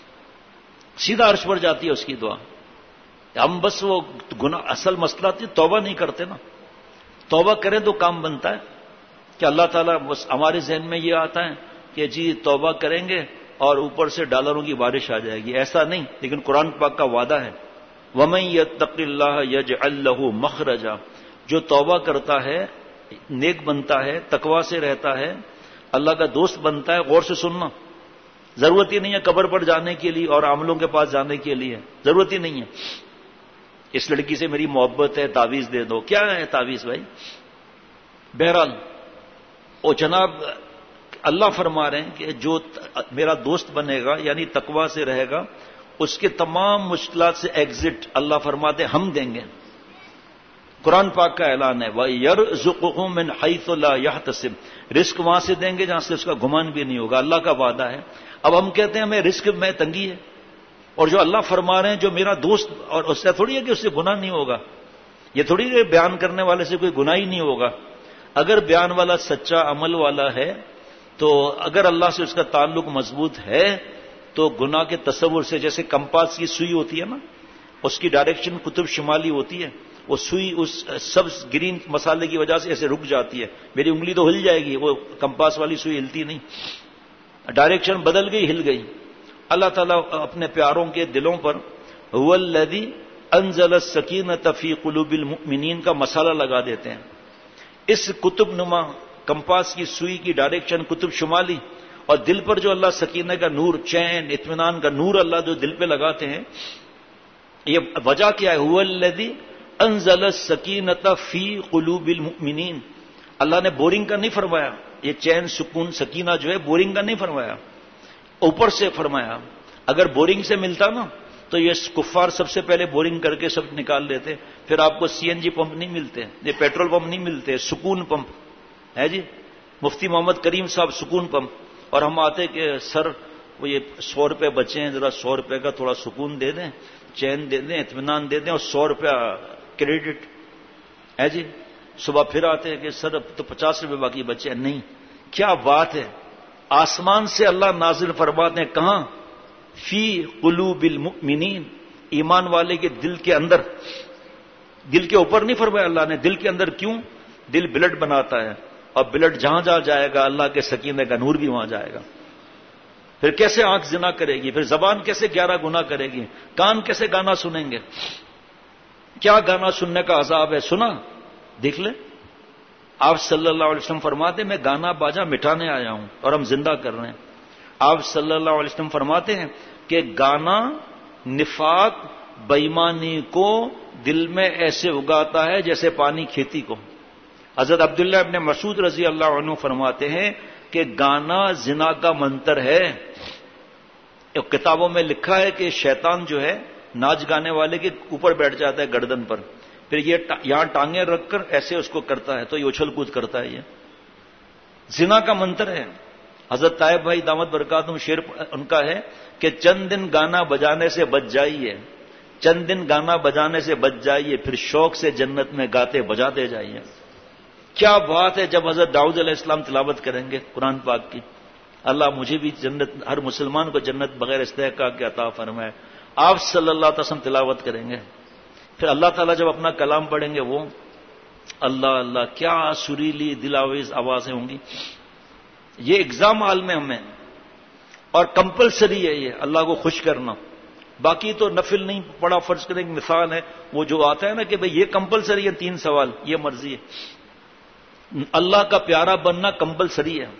سیدھا عرش پر جاتی ہے اس کی دعا. ہم بس وہ گناہ اصل مسئلہ تھی توبہ نہیں کرتے نا. توبہ کریں تو کام بنتا ہے کہ اللہ تعالیٰ بس ہمارے ذہن میں یہ آتا ہے کہ جی توبہ کریں گے اور اوپر سے ڈالروں کی بارش آ جائے گی, ایسا نہیں. لیکن قرآن پاک کا وعدہ ہے وَمَن يَتَّقِ اللَّهَ يَجْعَل لَّهُ مَخْرَجًا. جو توبہ کرتا ہے نیک بنتا ہے, تقوی سے رہتا ہے, اللہ کا دوست بنتا ہے. غور سے سننا, ضرورت ہی نہیں ہے قبر پر جانے کے لیے اور عاملوں کے پاس جانے کے لیے, ضرورت ہی نہیں ہے. اس لڑکی سے میری محبت ہے, تعویذ دے دو. کیا ہے تعویذ بھائی؟ بہرحال او جناب اللہ فرما رہے ہیں کہ جو میرا دوست بنے گا یعنی تقوی سے رہے گا, اس کے تمام مشکلات سے ایگزٹ اللہ فرماتے ہم دیں گے. قرآن پاک کا اعلان ہے وَيَرْزُقُهُ مِنْ حَيْثُ لَا يَحْتَسِبُ. رزق وہاں سے دیں گے جہاں سے اس کا گمان بھی نہیں ہوگا. اللہ کا وعدہ ہے. اب ہم کہتے ہیں ہمیں رزق میں تنگی ہے, اور جو اللہ فرما رہے ہیں جو میرا دوست, اور اس سے تھوڑی ہے کہ اس سے گناہ نہیں ہوگا. یہ تھوڑی ہے بیان کرنے والے سے کوئی گناہ ہی نہیں ہوگا. اگر بیان والا سچا عمل والا ہے تو اگر اللہ سے اس کا تعلق مضبوط ہے تو گناہ کے تصور سے, جیسے کمپاس کی سوئی ہوتی ہے نا, اس کی ڈائریکشن قطب شمالی ہوتی ہے, وہ سوئی اس سبز گرین مسالے کی وجہ سے ایسے رک جاتی ہے. میری انگلی تو ہل جائے گی, وہ کمپاس والی سوئی ہلتی نہیں, ڈائریکشن بدل گئی, ہل گئی. اللہ تعالیٰ اپنے پیاروں کے دلوں پر هو الذی انزل السکینۃ فی قلوب المؤمنین کا مسالہ لگا دیتے ہیں. اس قطب نما کمپاس کی سوئی کی ڈائریکشن قطب شمالی, اور دل پر جو اللہ سکینہ کا نور, چین, اطمینان کا نور اللہ جو دل پہ لگاتے ہیں, یہ وجہ کیا ہے؟ هو الذی انزل السکینۃ فی قلوب المؤمنین. اللہ نے بورنگ کا نہیں فرمایا, یہ چین سکون سکینہ جو ہے بورنگ کا نہیں فرمایا, اوپر سے فرمایا. اگر بورنگ سے ملتا نا تو یہ کفار سب سے پہلے بورنگ کر کے سب نکال لیتے, پھر آپ کو سی این جی پمپ نہیں ملتے, یہ پیٹرول پمپ نہیں ملتے, سکون پمپ ہے جی. مفتی محمد کریم صاحب سکون پمپ, اور ہم آتے کہ سر وہ یہ 100 روپے بچے ہیں, ذرا 100 روپے کا تھوڑا سکون دے دیں, چین دے دیں, اطمینان دے دیں, اور 100 روپیہ کریڈٹ ہے جی. صبح پھر آتے ہیں کہ سر اب تو 50 روپے باقی بچے ہیں. نہیں, کیا بات ہے، آسمان سے اللہ نازل فرماتے ہیں کہاں؟ فی قلوب المؤمنین، ایمان والے کے دل کے اندر، دل کے اوپر نہیں فرمایا اللہ نے، دل کے اندر. کیوں؟ دل بلڈ بناتا ہے، اور بلڈ جہاں جہاں جائے گا اللہ کے سکینے کا نور بھی وہاں جائے گا. پھر کیسے آنکھ زنا کرے گی، پھر زبان کیسے 11 گناہ کرے گی، کان کیسے گانا سنیں گے؟ کیا گانا سننے کا عذاب ہے، سنا؟ دیکھ لیں. آپ صلی اللہ علیہ وسلم فرماتے ہیں میں گانا باجا مٹانے آیا ہوں اور ہم زندہ کر رہے ہیں. آپ صلی اللہ علیہ وسلم فرماتے ہیں کہ گانا نفاق، بےایمانی کو دل میں ایسے اگاتا ہے جیسے پانی کھیتی کو. حضرت عبداللہ ابن مسعود رضی اللہ عنہ فرماتے ہیں کہ گانا زنا کا منتر ہے. کتابوں میں لکھا ہے کہ شیطان جو ہے ناچ گانے والے کے اوپر بیٹھ جاتا ہے گردن پر، پھر یہ یہاں ٹانگیں رکھ کر ایسے اس کو کرتا ہے تو یہ اچھل کود کرتا ہے. یہ زنا کا منتر ہے. حضرت طائب بھائی دامت برکاتہم شعر ان کا ہے کہ چند دن گانا بجانے سے بچ جائیے، چند دن گانا بجانے سے بچ جائیے، پھر شوق سے جنت میں گاتے بجاتے جائیے. کیا بات ہے جب حضرت داؤد علیہ السلام تلاوت کریں گے قرآن پاک کی، اللہ مجھے بھی جنت، ہر مسلمان کو جنت بغیر استحقاق کے عطا فرمائے. آپ صلی اللہ علیہ وسلم تلاوت کریں گے، پھر اللہ تعالیٰ جب اپنا کلام پڑھیں گے وہ اللہ اللہ، کیا سریلی دلاویز آوازیں ہوں گی. یہ ایگزام حال میں ہمیں، اور کمپلسری ہے یہ اللہ کو خوش کرنا. باقی تو نفل نہیں پڑھا، فرض کرنے کی مثال ہے وہ جو آتا ہے نا کہ بھئی یہ کمپلسری ہے 3 سوال، یہ مرضی ہے. اللہ کا پیارا بننا کمپلسری ہے.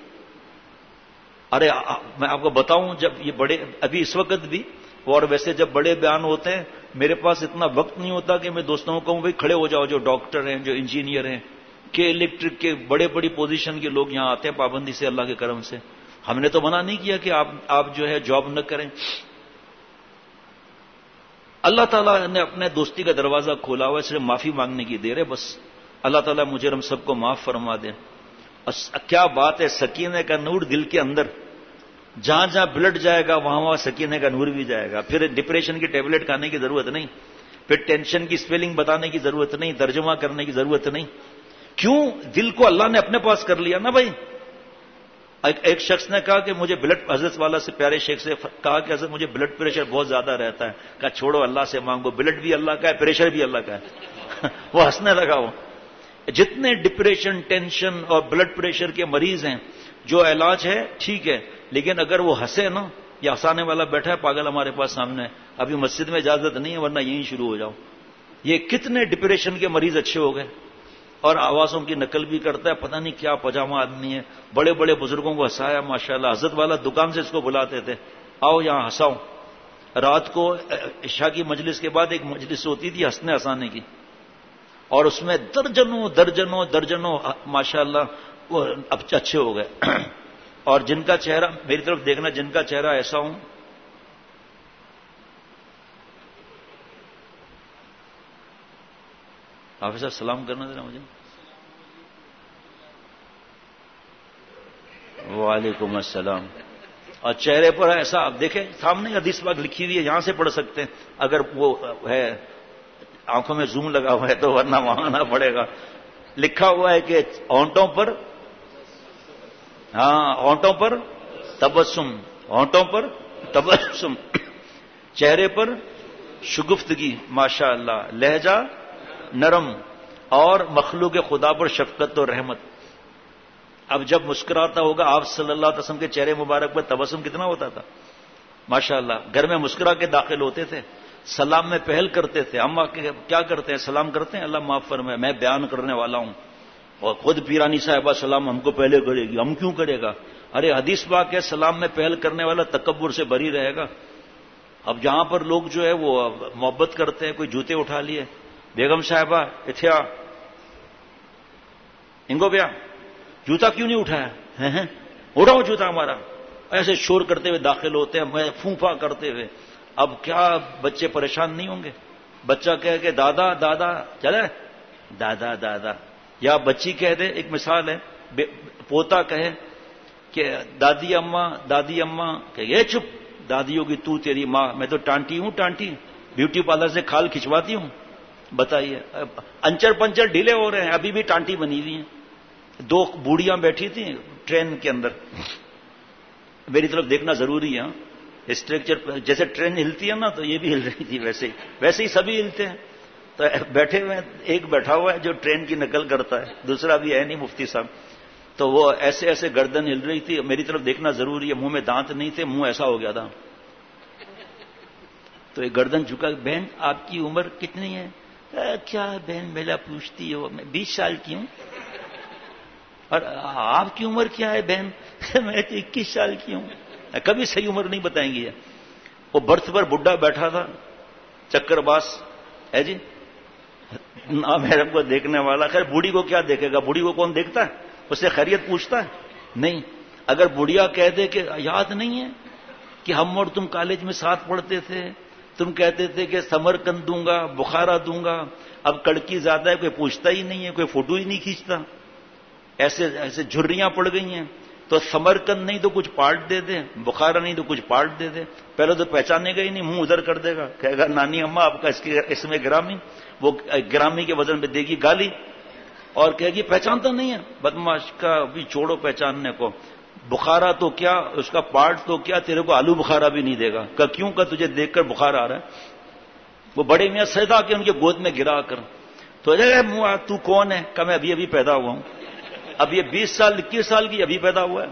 ارے میں آپ کو بتاؤں، جب یہ بڑے ابھی اس وقت بھی اور ویسے جب بڑے بیان ہوتے ہیں میرے پاس اتنا وقت نہیں ہوتا کہ میں دوستوں کو کہوں بھائی کھڑے ہو جاؤ، جو ڈاکٹر ہیں، جو انجینئر ہیں، کہ الیکٹرک کے بڑی پوزیشن کے لوگ یہاں آتے ہیں پابندی سے اللہ کے کرم سے. ہم نے تو منع نہیں کیا کہ آپ جو ہے جاب نہ کریں. اللہ تعالیٰ نے اپنے دوستی کا دروازہ کھولا ہوا ہے، صرف معافی مانگنے کی دیر ہے بس. اللہ تعالیٰ مجھے ہم سب کو معاف فرما دیں. کیا بات ہے، سکینے کا نور دل کے اندر، جہاں جہاں بلڈ جائے گا وہاں وہاں سکینے کا نور بھی جائے گا. پھر ڈپریشن کی ٹیبلٹ کھانے کی ضرورت نہیں، پھر ٹینشن کی اسپیلنگ بتانے کی ضرورت نہیں، ترجمہ کرنے کی ضرورت نہیں. کیوں؟ دل کو اللہ نے اپنے پاس کر لیا نا بھائی. ایک شخص نے کہا کہ مجھے بلڈ، حضرت والا سے پیارے شیخ سے کہا کہ حضرت مجھے بلڈ پریشر بہت زیادہ رہتا ہے. کہا چھوڑو اللہ سے مانگو، بلڈ بھی اللہ کا ہے، پریشر بھی اللہ کا ہے. وہ ہنسنے لگا. وہ جتنے ڈپریشن، ٹینشن اور بلڈ پریشر کے مریض ہیں جو علاج ہے ٹھیک ہے، لیکن اگر وہ ہنسے نا، یہ ہنسانے والا بیٹھا ہے پاگل ہمارے پاس سامنے، ابھی مسجد میں اجازت نہیں ہے ورنہ یہیں شروع ہو جاؤ. یہ کتنے ڈپریشن کے مریض اچھے ہو گئے، اور آوازوں کی نقل بھی کرتا ہے، پتہ نہیں کیا پجامہ آدمی ہے. بڑے بڑے بزرگوں کو ہنسایا ماشاءاللہ. حضرت والا دکان سے اس کو بلاتے تھے، آؤ یہاں ہنساؤ. رات کو عشاء کی مجلس کے بعد ایک مجلس ہوتی تھی ہنسنے ہنسانے کی، اور اس میں درجنوں ماشاءاللہ وہ اب اچھے ہو گئے. اور جن کا چہرہ، میری طرف دیکھنا، جن کا چہرہ ایسا ہوں، حافظ صاحب سلام کرنا دینا مجھے. وعلیکم السلام. اور چہرے پر ایسا، آپ دیکھیں سامنے حدیث پاک لکھی ہوئی ہے، یہاں سے پڑھ سکتے ہیں اگر وہ ہے، آنکھوں میں زوم لگا ہوا ہے تو، ورنہ وہاں آنا پڑے گا. لکھا ہوا ہے کہ ہونٹوں پر، ہاں ہونٹوں پر تبسم، ہونٹوں پر تبسم، چہرے پر شگفتگی ماشاءاللہ، لہجہ نرم، اور مخلوق خدا پر شفقت و رحمت. اب جب مسکراتا ہوگا آپ صلی اللہ علیہ وسلم کے چہرے مبارک پر تبسم کتنا ہوتا تھا ماشاءاللہ. گھر میں مسکرا کے داخل ہوتے تھے، سلام میں پہل کرتے تھے. ہم کیا کرتے ہیں؟ سلام کرتے ہیں، اللہ معاف فرمائے میں بیان کرنے والا ہوں. اور خود پیرانی صاحبہ سلام ہم کو پہلے کرے گی، ہم کیوں کرے گا؟ ارے حدیث پاک ہے سلام میں پہل کرنے والا تکبر سے بری رہے گا. اب جہاں پر لوگ جو ہے وہ محبت کرتے ہیں، کوئی جوتے اٹھا لیے، بیگم صاحبہ اتھیا انگو بیا جوتا کیوں نہیں اٹھایا؟ اٹھاؤ جوتا ہمارا، ایسے شور کرتے ہوئے داخل ہوتے ہیں، میں پھونفا کرتے ہوئے. اب کیا بچے پریشان نہیں ہوں گے؟ بچہ کہے کہ دادا دادا چلے، دادا دادا، یا بچی کہہ دے، ایک مثال ہے، پوتا کہے کہ دادی اماں کہ یہ چپ، دادی ہوگی تو تیری ماں، میں تو ٹانٹی ہوں، ٹانٹی بیوٹی پارلر سے کھال کھچواتی ہوں. بتائیے، انچر پنچر ڈھیلے ہو رہے ہیں، ابھی بھی ٹانٹی بنی ہوئی ہیں. 2 بوڑھیاں بیٹھی تھیں، ٹرین کے اندر میری طرف دیکھنا ضروری ہے. اسٹرکچر جیسے ٹرین ہلتی ہے نا تو یہ بھی ہل رہی تھی, ویسے ہی سبھی ہلتے ہیں. تو بیٹھے ہوئے ایک بیٹھا ہوا ہے جو ٹرین کی نقل کرتا ہے, دوسرا بھی ہے نہیں مفتی صاحب, تو وہ ایسے ایسے گردن ہل رہی تھی, میری طرف دیکھنا ضروری ہے. منہ میں دانت نہیں تھے, منہ ایسا ہو گیا تھا. تو ایک گردن جھکا, بہن آپ کی عمر کتنی ہے؟ کیا بہن میلا پوچھتی ہو, میں 20 سال کی ہوں. اور آپ کی عمر کیا ہے بہن؟ میں تو 21 سال کی ہوں. کبھی صحیح عمر نہیں بتائیں گی. وہ برتھ پر بڈھا بیٹھا تھا, چکر باز ہے جی, نامحرم کو دیکھنے والا. خیر بوڑھی کو کیا دیکھے گا, بوڑھی کو کون دیکھتا ہے, اس سے خیریت پوچھتا ہے نہیں. اگر بڑھیا کہہ دے کہ یاد نہیں ہے کہ ہم اور تم کالج میں ساتھ پڑھتے تھے, تم کہتے تھے کہ سمرقند دوں گا, بخارا دوں گا, اب کڑکی زیادہ ہے, کوئی پوچھتا ہی نہیں ہے, کوئی فوٹو ہی نہیں کھینچتا. ایسے ایسے جھریاں پڑ گئی ہیں. تو سمرقند نہیں تو کچھ پارٹ دے دے, بخارا نہیں تو کچھ پارٹ دے دے. پہلے تو پہچانے گا ہی نہیں, منہ ادھر کر دے گا, کہے گا نانی اماں آپ کا اس میں گرامی, وہ گرامی کے وزن پہ دے گی گالی اور کہے گی پہچانتا نہیں ہے. بدماش کا بھی چھوڑو پہچاننے کو, بخارا تو کیا, اس کا پارٹ تو کیا, تیرے کو آلو بخارا بھی نہیں دے گا. کہ کیوں کا تجھے دیکھ کر بخار آ رہا ہے. وہ بڑے میاں سیدا کے ان کے گود میں گرا کر, تو تو کون ہے؟ کہ میں ابھی ابھی پیدا ہوا ہوں. اب یہ 20 سال 21 سال کی ابھی پیدا ہوا ہے.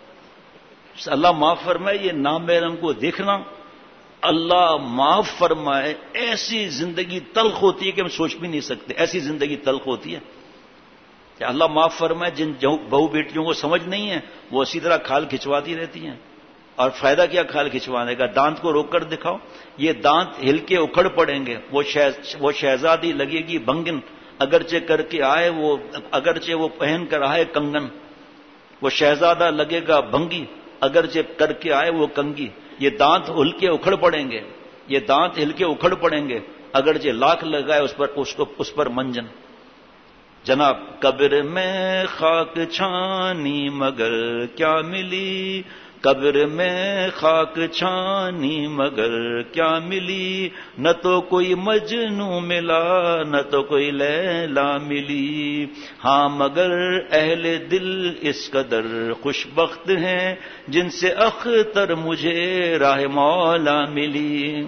اللہ معاف فرمائے, یہ نامحرم کو دیکھنا, اللہ معاف فرمائے, ایسی زندگی تلخ ہوتی ہے کہ ہم سوچ بھی نہیں سکتے. ایسی زندگی تلخ ہوتی ہے کہ اللہ معاف فرمائے. جن بہو بیٹیوں کو سمجھ نہیں ہے وہ اسی طرح کھال کھچواتی رہتی ہیں. اور فائدہ کیا کھال کھچوانے کا؟ دانت کو روک کر دکھاؤ, یہ دانت ہل کے اکھڑ پڑیں گے. وہ شہزادی لگے گی بنگن, اگرچہ کر کے آئے وہ, اگرچہ وہ پہن کر آئے کنگن. وہ شہزادہ لگے گا بنگی, اگرچہ کر کے آئے وہ کنگی. یہ دانت ہل کے اکھڑ پڑیں گے, یہ دانت ہل کے اکھڑ پڑیں گے, اگرچہ لاکھ لگائے اس پر منجن. جناب قبر میں خاک چھانی مگر کیا ملی, قبر میں خاک چھانی مگر کیا ملی, نہ تو کوئی مجنو ملا نہ تو کوئی لیلا ملی. ہاں مگر اہل دل اس قدر خوش بخت ہیں جن سے اختر مجھے راہ مولا ملی.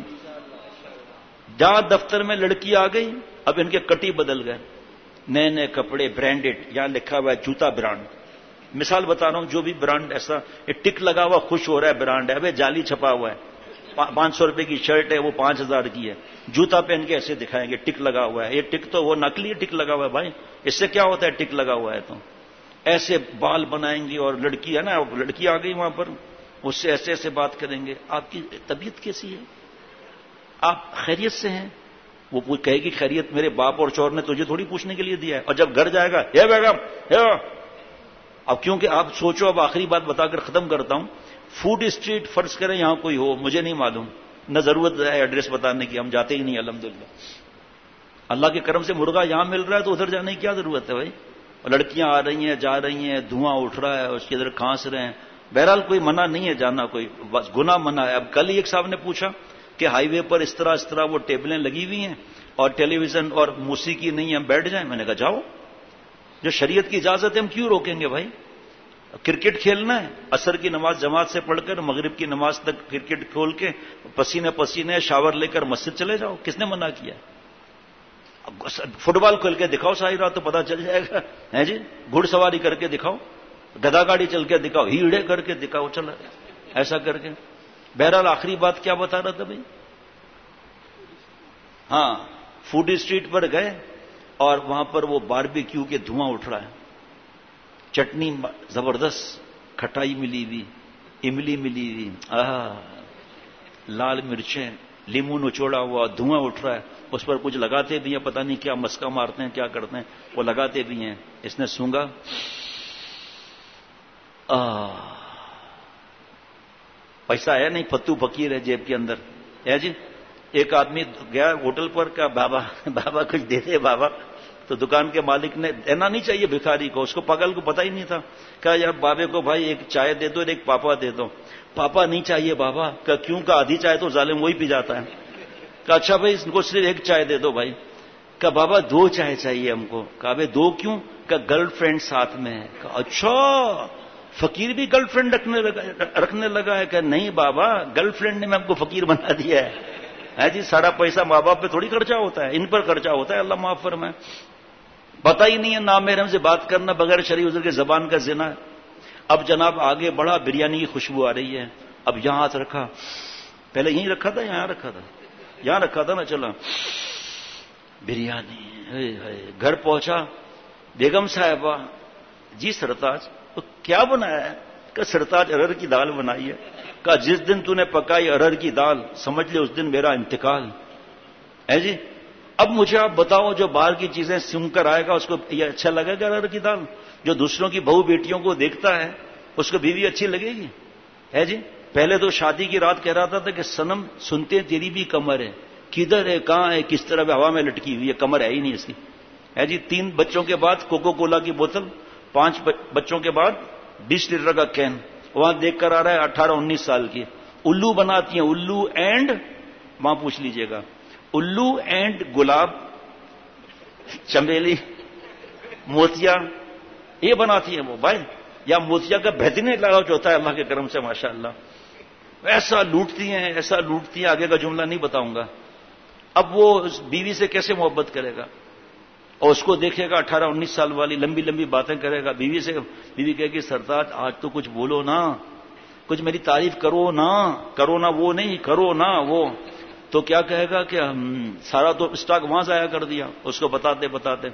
جہاں دفتر میں لڑکی آ گئی, اب ان کے کٹی بدل گئے, نئے نئے کپڑے برانڈڈ, یہاں لکھا ہوا ہے جوتا برانڈ. مثال بتا رہا ہوں, جو بھی برانڈ ایسا, یہ ٹک لگا ہوا خوش ہو رہا ہے برانڈ ہے, ابھی جعلی چھپا ہوا ہے. 500 روپے کی شرٹ ہے وہ 5000 کی ہے. جوتا پہن کے ایسے دکھائیں گے ٹک لگا ہوا ہے. یہ ٹک تو وہ نقلی ٹک لگا ہوا ہے بھائی, اس سے کیا ہوتا ہے ٹک لگا ہوا ہے. تو ایسے بال بنائیں گے, اور لڑکی ہے نا, لڑکی آ گئی وہاں پر, اس سے ایسے ایسے بات کریں گے. آپ کی طبیعت کیسی ہے, آپ خیریت سے ہیں؟ وہ کہے گی خیریت میرے باپ اور چور نے تجھے تھوڑی پوچھنے کے لیے دیا ہے. اور جب گھر جائے گا, اے بیگم, اب کیونکہ آپ سوچو, اب آخری بات بتا کر ختم کرتا ہوں. فوڈ اسٹریٹ فرض کریں یہاں کوئی ہو, مجھے نہیں معلوم, نہ ضرورت ہے ایڈریس بتانے کی, ہم جاتے ہی نہیں الحمدللہ. اللہ کے کرم سے مرغا یہاں مل رہا ہے تو ادھر جانے کی کیا ضرورت ہے بھائی. لڑکیاں آ رہی ہیں جا رہی ہیں, دھواں اٹھ رہا ہے, اس کے ادھر کھانس رہے ہیں. بہرحال کوئی منع نہیں ہے جانا, کوئی بس گناہ منع ہے. اب کل ہی ایک صاحب نے پوچھا کہ ہائی وے پر اس طرح وہ ٹیبلیں لگی ہوئی ہیں اور ٹیلی ویژن اور موسیقی نہیں ہے, ہم بیٹھ جائیں. میں نے کہا جاؤ, جو شریعت کی اجازت ہے ہم کیوں روکیں گے بھائی. کرکٹ کھیلنا ہے, عصر کی نماز جماعت سے پڑھ کر مغرب کی نماز تک کرکٹ کھول کے پسینے پسینے شاور لے کر مسجد چلے جاؤ, کس نے منع کیا؟ فٹ بال کھیل کے دکھاؤ ساری رات تو پتہ چل جائے گا, ہے جی. گھڑ سواری کر کے دکھاؤ, گدا گاڑی چل کے دکھاؤ, ہیڑے کر کے دکھاؤ, چلا ایسا کر کے. بہرحال آخری بات کیا بتا رہا تھا بھائی, ہاں فوڈ اسٹریٹ پر گئے اور وہاں پر وہ باربیکیو کے دھواں اٹھ رہا ہے, چٹنی زبردست, کھٹائی ملی ہوئی, املی ملی ہوئی, لال مرچیں, لیمو نچوڑا ہوا, دھواں اٹھ رہا ہے. اس پر کچھ لگاتے بھی ہیں, پتہ نہیں کیا مسکا مارتے ہیں کیا کرتے ہیں, وہ لگاتے بھی ہیں. اس نے سونگا, پیسہ ہے نہیں, پتو فقیر ہے جیب کے اندر, ہے جی. ایک آدمی گیا ہوٹل پر, کہا بابا کچھ دے دے بابا. تو دکان کے مالک نے, دینا نہیں چاہیے بھکاری کو, اس کو پاگل کو پتہ ہی نہیں تھا. کہا یار بابے کو بھائی ایک چائے دے دو اور ایک پاپا دے دو. پاپا نہیں چاہیے بابا. کہا کیوں؟ کا آدھی چائے تو ظالم وہی پی جاتا ہے. کہا اچھا بھائی ان کو صرف ایک چائے دے دو بھائی. کہا بابا 2 چائے چاہیے ہم کو. کہا بھائی 2 کیوں؟ کہا گرل فرینڈ ساتھ میں ہے. کہا اچھا فقیر بھی گرل فرینڈ رکھنے لگا ہے کہ نہیں بابا گرل فرینڈ نے میں ہم کو فقیر بنا دیا ہے جی. سارا پیسہ ماں باپ پہ تھوڑی خرچہ ہوتا ہے, ان پر خرچہ ہوتا ہے, اللہ معاف فرمائے. پتہ ہی نہیں ہے نامحرم سے بات کرنا بغیر شرعی عذر کے زبان کا زنا ہے. اب جناب آگے بڑھا, بریانی کی خوشبو آ رہی ہے. اب یہاں ہاتھ رکھا, پہلے یہیں رکھا تھا یہاں رکھا تھا, یہاں رکھا تھا نا, چلا بریانی. گھر پہنچا, بیگم صاحبہ جی سرتاج کیا بنایا ہے؟ کہ سرتاج ارہر کی دال بنائی ہے. کہا جس دن تو نے پکائی ارہر کی دال سمجھ لے اس دن میرا انتقال ہے جی. اب مجھے آپ بتاؤ جو باہر کی چیزیں سن کر آئے گا اس کو یہ اچھا لگے گا ارہر کی دال؟ جو دوسروں کی بہو بیٹیوں کو دیکھتا ہے اس کو بیوی اچھی لگے گی ہے جی. پہلے تو شادی کی رات کہہ رہا تھا کہ صنم سنتے تیری بھی کمر ہے, کدھر ہے, کہاں ہے, کس طرح ہوا میں لٹکی ہوئی ہے, کمر ہے ہی نہیں اس کی ہے جی. 3 بچوں کے بعد کوکو کولا کی بوتل, 5 بچوں کے بعد 20 لیٹر کا کین, وہاں دیکھ کر آ رہا ہے 18-19 سال کی. الو بناتی ہیں, الو اینڈ, وہاں پوچھ لیجئے گا, الو اینڈ گلاب, چمیلی, موتیا, یہ بناتی ہیں وہ بھائی. یا موتیا کا بہترین لگاؤ جو ہوتا ہے اللہ کے کرم سے ماشاء اللہ, ایسا لوٹتی ہیں, ایسا لوٹتی ہیں, آگے کا جملہ نہیں بتاؤں گا. اب وہ بیوی سے کیسے محبت کرے گا؟ اور اس کو دیکھے گا 18-19 سال والی, لمبی لمبی باتیں کرے گا بیوی سے. بیوی کہے گی سرتاج آج تو کچھ بولو نا, کچھ میری تعریف کرو نا, وہ نہیں کرو نا وہ. تو کیا کہے گا کہ سارا تو اسٹاک وہاں ضائع کر دیا. اس کو بتاتے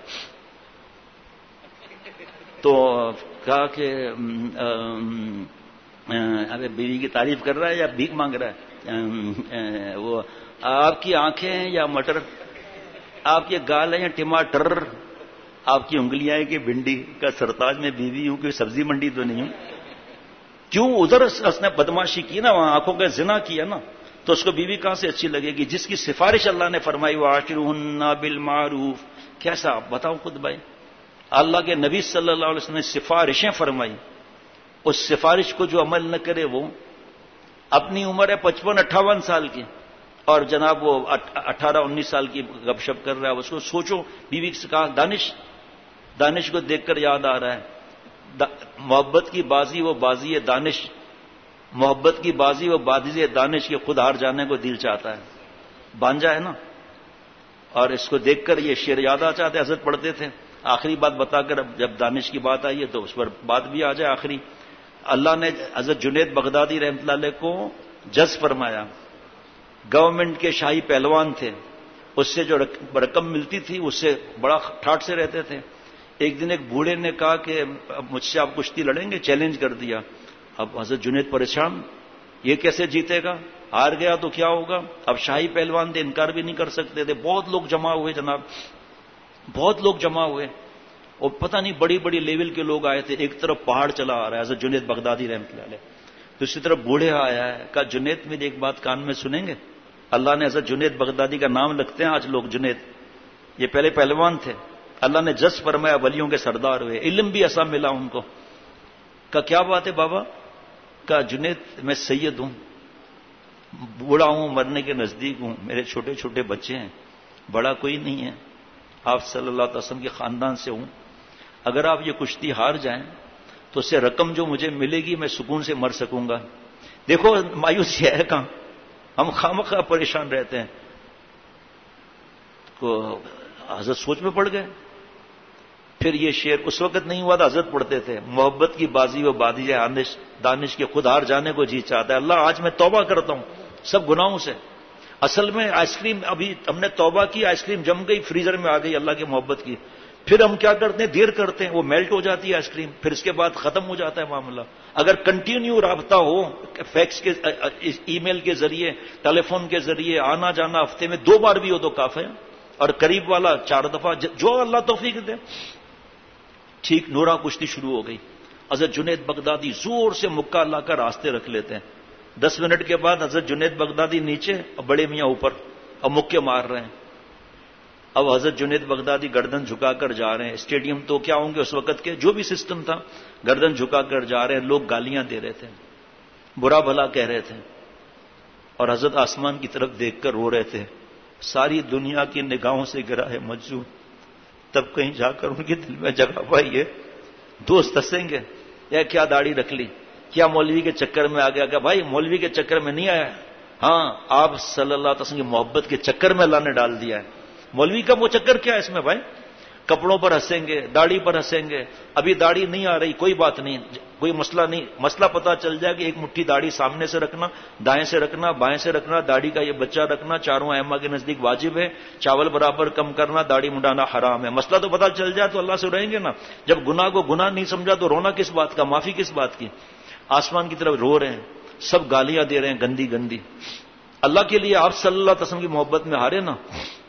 تو کہا کہ ارے بیوی کی تعریف کر رہا ہے یا بھیک مانگ رہا ہے؟ وہ آپ کی آنکھیں ہیں یا مٹر, آپ کے گال ہیں یا ٹماٹر, آپ کی انگلیاں ہیں کہ بھنڈی. کا سرتاج میں بیوی ہوں کہ سبزی منڈی تو نہیں ہوں. کیوں ادھر اس نے بدماشی کی نا, وہاں آنکھوں کا زنا کیا نا, تو اس کو بیوی کہاں سے اچھی لگے گی جس کی سفارش اللہ نے فرمائی وعاشرہن بالمعروف. کیسا بتاؤ خود بھائی, اللہ کے نبی صلی اللہ علیہ وسلم نے سفارشیں فرمائی, اس سفارش کو جو عمل نہ کرے وہ اپنی عمر ہے 55-58 سال کی اور جناب وہ 18-19 سال کی گپ شپ کر رہا ہے. اس کو سوچو, بیوی سے کہا دانش کو دیکھ کر یاد آ رہا ہے محبت کی بازی وہ بازی ہے دانش, محبت کی بازی وہ بازی ہے دانش کے خود ہار جانے کو دل چاہتا ہے. بانجا ہے نا, اور اس کو دیکھ کر یہ شعر یاد آ چاہتے, حضرت پڑھتے تھے. آخری بات بتا کر جب دانش کی بات آئی ہے تو اس پر بات بھی آ جائے آخری. اللہ نے حضرت جنید بغدادی رحمۃ اللہ علیہ کو جز فرمایا. گورنمنٹ کے شاہی پہلوان تھے, اس سے جو رقم ملتی تھی اس سے بڑا ٹھاٹ سے رہتے تھے. ایک دن ایک بوڑھے نے کہا کہ مجھ سے آپ کشتی لڑیں گے, چیلنج کر دیا. اب حضرت جنید پریشان, یہ کیسے جیتے گا, ہار گیا تو کیا ہوگا. اب شاہی پہلوان تھے, انکار بھی نہیں کر سکتے تھے. بہت لوگ جمع ہوئے جناب, بہت لوگ جمع ہوئے, اور پتہ نہیں بڑی بڑی لیول کے لوگ آئے تھے. ایک طرف پہاڑ چلا آ رہا ہے حضرت جنید بغدادی رحمۃ اللہ علیہ, دوسری طرف بوڑھے آیا ہے. کہا جنید میری ایک بات کان میں سنیں گے؟ اللہ نے حضرت جنید بغدادی کا نام رکھتے ہیں آج لوگ جنید, یہ پہلے پہلوان تھے. اللہ نے جس فرمایا, ولیوں کے سردار ہوئے, علم بھی ایسا ملا ان کو. کہا کیا بات ہے بابا؟ کہا جنید میں سید ہوں, بوڑھا ہوں, مرنے کے نزدیک ہوں, میرے چھوٹے چھوٹے بچے ہیں, بڑا کوئی نہیں ہے, آپ صلی اللہ علیہ وسلم کے خاندان سے ہوں. اگر آپ یہ کشتی ہار جائیں تو اس سے رقم جو مجھے ملے گی میں سکون سے مر سکوں گا. دیکھو مایوسی ہے کہاں, ہم خامخواہ پریشان رہتے ہیں. تو حضرت سوچ میں پڑ گئے. پھر یہ شعر اس وقت نہیں ہوا تھا, حضرت پڑھتے تھے محبت کی بازی و بازی ہے دانش کے خود ہار جانے کو جی چاہتا ہے. اللہ آج میں توبہ کرتا ہوں سب گناہوں سے. اصل میں آئس کریم ابھی ہم نے توبہ کی, آئس کریم جم گئی, فریزر میں آ گئی اللہ کی محبت کی. پھر ہم کیا کرتے ہیں, دیر کرتے ہیں, وہ میلٹ ہو جاتی ہے آئس کریم, پھر اس کے بعد ختم ہو جاتا ہے معاملہ. اگر کنٹینیو رابطہ ہو, فیکس کے, ای میل کے ذریعے, ٹیلی فون کے ذریعے آنا جانا, ہفتے میں 2 بار بھی ہو تو کافی ہے, اور قریب والا 4 دفعہ, جو اللہ توفیق دے. ٹھیک نورا کشتی شروع ہو گئی. حضرت جنید بغدادی زور سے مکہ لا کر راستے رکھ لیتے ہیں. 10 منٹ کے بعد حضرت جنید بغدادی نیچے اور بڑے میاں اوپر, اور مکے مار رہے ہیں. اب حضرت جنید بغدادی گردن جھکا کر جا رہے ہیں. اسٹیڈیم تو کیا ہوں گے اس وقت کے, جو بھی سسٹم تھا, گردن جھکا کر جا رہے ہیں. لوگ گالیاں دے رہے تھے, برا بھلا کہہ رہے تھے, اور حضرت آسمان کی طرف دیکھ کر رو رہے تھے. ساری دنیا کی نگاہوں سے گرا ہے مجذوب, تب کہیں جا کر ان کے دل میں جگہ پائی ہے. دوست ہنسیں گے, یا کیا داڑھی رکھ لی, کیا مولوی کے چکر میں آ گیا؟ کہ بھائی مولوی کے چکر میں نہیں آیا, ہاں آپ صلی اللہ علیہ وسلم کی محبت کے چکر میں اللہ نے ڈال دیا ہے. مولوی کا وہ چکر کیا ہے اس میں بھائی؟ کپڑوں پر ہنسیں گے, داڑھی پر ہنسیں گے. ابھی داڑھی نہیں آ رہی, کوئی بات نہیں, کوئی مسئلہ نہیں. مسئلہ پتا چل جائے کہ ایک مٹھی داڑھی سامنے سے رکھنا, دائیں سے رکھنا, بائیں سے رکھنا, داڑھی کا یہ بچہ رکھنا چاروں ائمہ کے نزدیک واجب ہے, چاول برابر کم کرنا, داڑھی منڈانا حرام ہے. مسئلہ تو پتا چل جائے تو اللہ سے رہیں گے نا. جب گناہ کو گناہ نہیں سمجھا تو رونا کس بات کا, معافی کس بات کی؟ آسمان کی طرف رو رہے ہیں, سب گالیاں دے رہے ہیں گندی گندی. اللہ کے لیے آپ صلی اللہ علیہ وسلم کی محبت میں ہارے نا,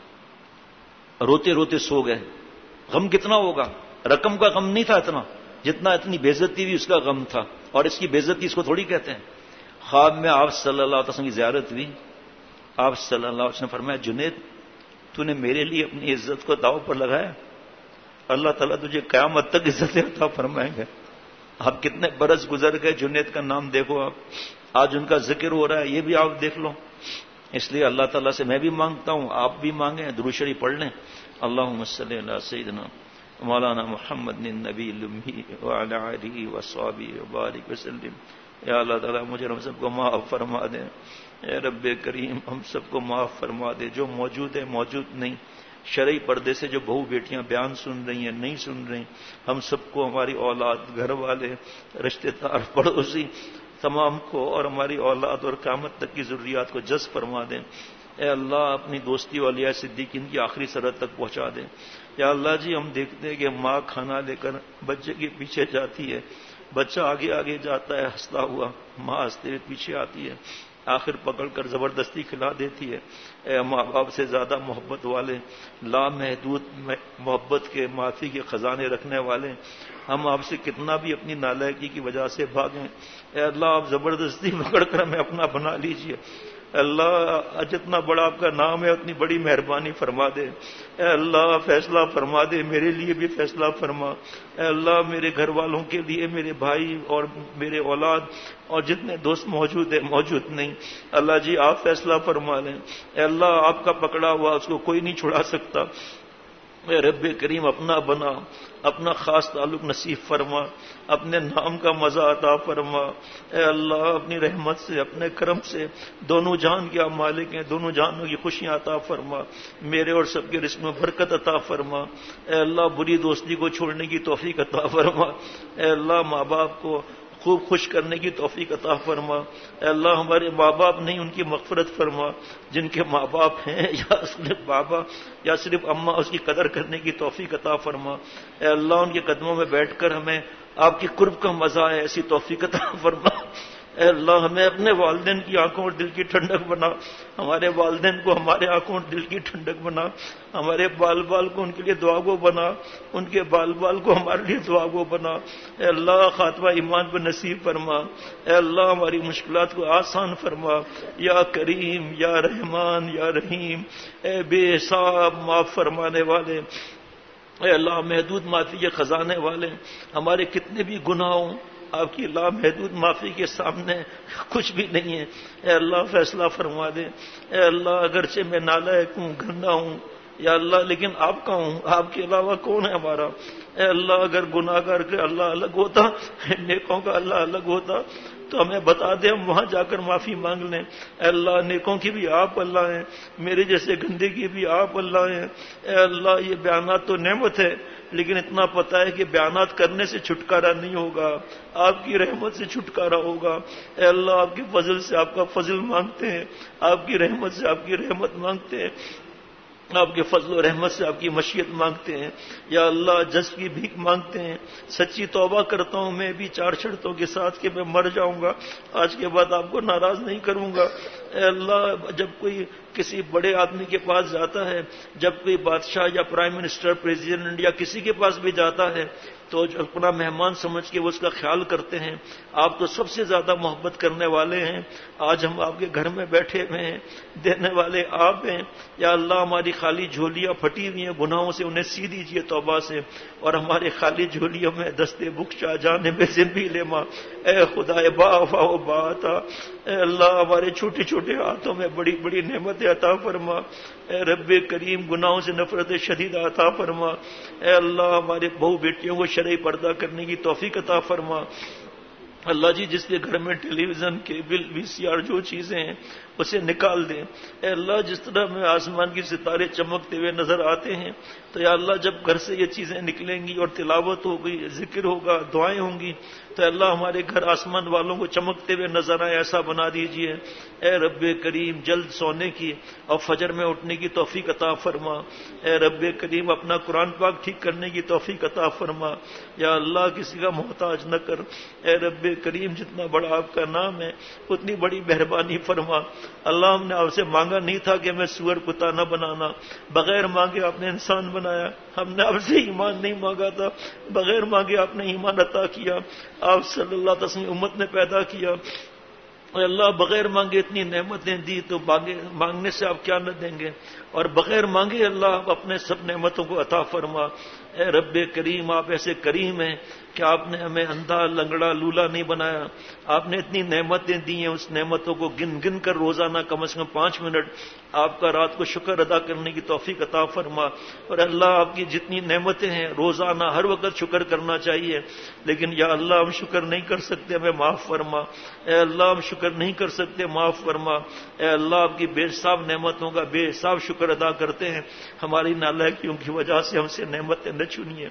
روتے روتے سو گئے. غم کتنا ہوگا؟ رقم کا غم نہیں تھا اتنا جتنا اتنی بےعزتی ہوئی اس کا غم تھا. اور اس کی بےعزتی اس کو تھوڑی کہتے ہیں. خواب میں آپ صلی اللہ علیہ وسلم کی زیارت ہوئی. آپ صلی اللہ علیہ وسلم نے فرمایا, جنید تو نے میرے لیے اپنی عزت کو داؤ پر لگایا, اللہ تعالیٰ تجھے قیامت تک عزت عطا فرمائیں گے. آپ کتنے برس گزر گئے, جنید کا نام دیکھو آپ, آج ان کا ذکر ہو رہا ہے, یہ بھی آپ دیکھ لو. اس لیے اللہ تعالیٰ سے میں بھی مانگتا ہوں, آپ بھی مانگیں, درود شریف پڑھ لیں. اللہم صلی علی سیدنا مولانا محمد النبی الامی وعلی آلہ وصحبہ وبارک وسلم. یا اللہ تعالیٰ مجھے ہم سب کو معاف فرما دیں. اے رب کریم ہم سب کو معاف فرما دے. جو موجود ہے موجود نہیں, شرعی پردے سے جو بہو بیٹیاں بیان سن رہی ہیں نہیں سن رہی, ہم سب کو, ہماری اولاد, گھر والے, رشتے دار, پڑوسی تمام کو, اور ہماری اولاد اور قیامت تک کی ضروریات کو جذب فرما دیں. اے اللہ اپنی دوستی والیاء صدیقین کی آخری سرحد تک پہنچا دیں. یا اللہ جی ہم دیکھتے ہیں کہ ماں کھانا لے کر بچے کے پیچھے جاتی ہے, بچہ آگے آگے جاتا ہے ہنستا ہوا, ماں ہنستے ہوئے پیچھے آتی ہے, آخر پکڑ کر زبردستی کھلا دیتی ہے. اے ماں باپ سے زیادہ محبت والے, لامحدود محبت کے معافی کے خزانے رکھنے والے, ہم آپ سے کتنا بھی اپنی نالائکی کی وجہ سے بھاگیں, اے اللہ آپ زبردستی پکڑ کر ہمیں اپنا بنا لیجئے. اللہ جتنا بڑا آپ کا نام ہے اتنی بڑی مہربانی فرما دے. اے اللہ فیصلہ فرما دے, میرے لیے بھی فیصلہ فرما. اے اللہ میرے گھر والوں کے لیے, میرے بھائی اور میرے اولاد اور جتنے دوست موجود ہیں موجود نہیں, اللہ جی آپ فیصلہ فرما لیں. اے اللہ آپ کا پکڑا ہوا اس کو کوئی نہیں چھڑا سکتا. اے رب کریم اپنا بنا, اپنا خاص تعلق نصیب فرما, اپنے نام کا مزہ عطا فرما. اے اللہ اپنی رحمت سے, اپنے کرم سے دونوں جہان کے آپ مالک ہیں, دونوں جہانوں کی خوشیاں عطا فرما. میرے اور سب کے رزق میں برکت عطا فرما. اے اللہ بری دوستی کو چھوڑنے کی توفیق عطا فرما. اے اللہ ماں باپ کو خوب خوش کرنے کی توفیق عطا فرما. اے اللہ ہمارے ماں باپ نہیں ان کی مغفرت فرما, جن کے ماں باپ ہیں یا صرف بابا یا صرف اماں, اس کی قدر کرنے کی توفیق عطا فرما. اے اللہ ان کے قدموں میں بیٹھ کر ہمیں آپ کی قرب کا مزہ ہے ایسی توفیق عطا فرما. اے اللہ ہمیں اپنے والدین کی آنکھوں اور دل کی ٹھنڈک بنا, ہمارے والدین کو ہمارے آنکھوں اور دل کی ٹھنڈک بنا, ہمارے بال بال کو ان کے لیے دعا گو بنا, ان کے بال بال کو ہمارے لیے دعا گو بنا. اے اللہ خاتمہ ایمان پر نصیب فرما. اے اللہ ہماری مشکلات کو آسان فرما. یا کریم یا رحمان یا رحیم, اے بے حساب معاف فرمانے والے, اے اللہ محدود معافی کے خزانے والے, ہمارے کتنے بھی گناہ ہوں آپ کی لامحدود معافی کے سامنے کچھ بھی نہیں ہے. اے اللہ فیصلہ فرما دے. اے اللہ اگرچہ میں نالائق ہوں, گندا ہوں, یا اللہ لیکن آپ کا ہوں, آپ کے علاوہ کون ہے ہمارا. اے اللہ اگر گناہ گار کے اللہ الگ ہوتا, نیکوں کا اللہ الگ ہوتا تو ہمیں بتا دیں, ہم وہاں جا کر معافی مانگ لیں. اے اللہ نیکوں کی بھی آپ اللہ ہیں, میرے جیسے گندے کی بھی آپ اللہ ہیں. اے اللہ یہ بیانات تو نعمت ہے, لیکن اتنا پتہ ہے کہ بیانات کرنے سے چھٹکارا نہیں ہوگا, آپ کی رحمت سے چھٹکارا ہوگا. اے اللہ آپ کے فضل سے آپ کا فضل مانگتے ہیں, آپ کی رحمت سے آپ کی رحمت مانگتے ہیں, آپ کے فضل و رحمت سے آپ کی مشیت مانگتے ہیں. یا اللہ جس کی بھیک مانگتے ہیں. سچی توبہ کرتا ہوں میں بھی 4 شرطوں کے ساتھ کہ میں مر جاؤں گا, آج کے بعد آپ کو ناراض نہیں کروں گا. اے اللہ جب کوئی کسی بڑے آدمی کے پاس جاتا ہے, جب کوئی بادشاہ یا پرائم منسٹر, پریزیڈنٹ یا کسی کے پاس بھی جاتا ہے تو اپنا مہمان سمجھ کے وہ اس کا خیال کرتے ہیں. آپ تو سب سے زیادہ محبت کرنے والے ہیں. آج ہم آپ کے گھر میں بیٹھے ہوئے ہیں, دینے والے آپ ہیں. یا اللہ ہماری خالی جھولیاں پھٹی ہوئی ہیں گناہوں سے, انہیں سی دیجیے توبہ سے, اور ہمارے خالی جھولیوں میں دستے بخشا جانے میں زندگی لے ماں. اے خدا با وفا و باتا, اے اللہ ہمارے چھوٹی چھوٹی چھوٹے ہاتھوں میں بڑی بڑی نعمتیں عطا فرما. اے رب کریم گناہوں سے نفرت شدید عطا فرما. اے اللہ ہمارے بہو بیٹیوں کو شرعی پردہ کرنے کی توفیق عطا فرما. اللہ جی جس کے گھر میں television cable V C R جو چیزیں ہیں اسے نکال دیں. اے اللہ جس طرح میں آسمان کی ستارے چمکتے ہوئے نظر آتے ہیں تو یا اللہ جب گھر سے یہ چیزیں نکلیں گی اور تلاوت ہوگی ذکر ہوگا دعائیں ہوں گی تو اللہ ہمارے گھر آسمان والوں کو چمکتے ہوئے نظر آئے ایسا بنا دیجئے. اے رب کریم جلد سونے کی اور فجر میں اٹھنے کی توفیق عطا فرما. اے رب کریم اپنا قرآن پاک ٹھیک کرنے کی توفیق عطا فرما. یا اللہ کسی کا محتاج نہ کر. اے رب کریم جتنا بڑا آپ کا نام ہے اتنی بڑی مہربانی فرما. اللہ ہم نے آپ سے مانگا نہیں تھا کہ ہمیں سور کتا نہ بنانا، بغیر مانگے آپ نے انسان بنایا. ہم نے آپ سے ایمان نہیں مانگا تھا، بغیر مانگے آپ نے ایمان عطا کیا. آپ صلی اللہ علیہ وسلم امت نے پیدا کیا. اے اللہ بغیر مانگے اتنی نعمتیں دی تو مانگنے سے آپ کیا نہ دیں گے، اور بغیر مانگے اللہ آپ اپنے سب نعمتوں کو عطا فرما. اے رب کریم آپ ایسے کریم ہیں کہ آپ نے ہمیں اندھا لنگڑا لولا نہیں بنایا. آپ نے اتنی نعمتیں دی ہیں، اس نعمتوں کو گن گن کر روزانہ کم از کم 5 منٹ آپ کا رات کو شکر ادا کرنے کی توفیق عطا فرما. اور اللہ آپ کی جتنی نعمتیں ہیں روزانہ ہر وقت شکر کرنا چاہیے، لیکن یا اللہ ہم شکر نہیں کر سکتے، ہمیں معاف فرما. اے اللہ ہم شکر نہیں کر سکتے، معاف فرما. اے اللہ آپ کی بے حساب نعمتوں کا بے حساب شکر ادا کرتے ہیں، ہماری نالائکیوں کی وجہ سے ہم سے نعمتیں نہ چنیے.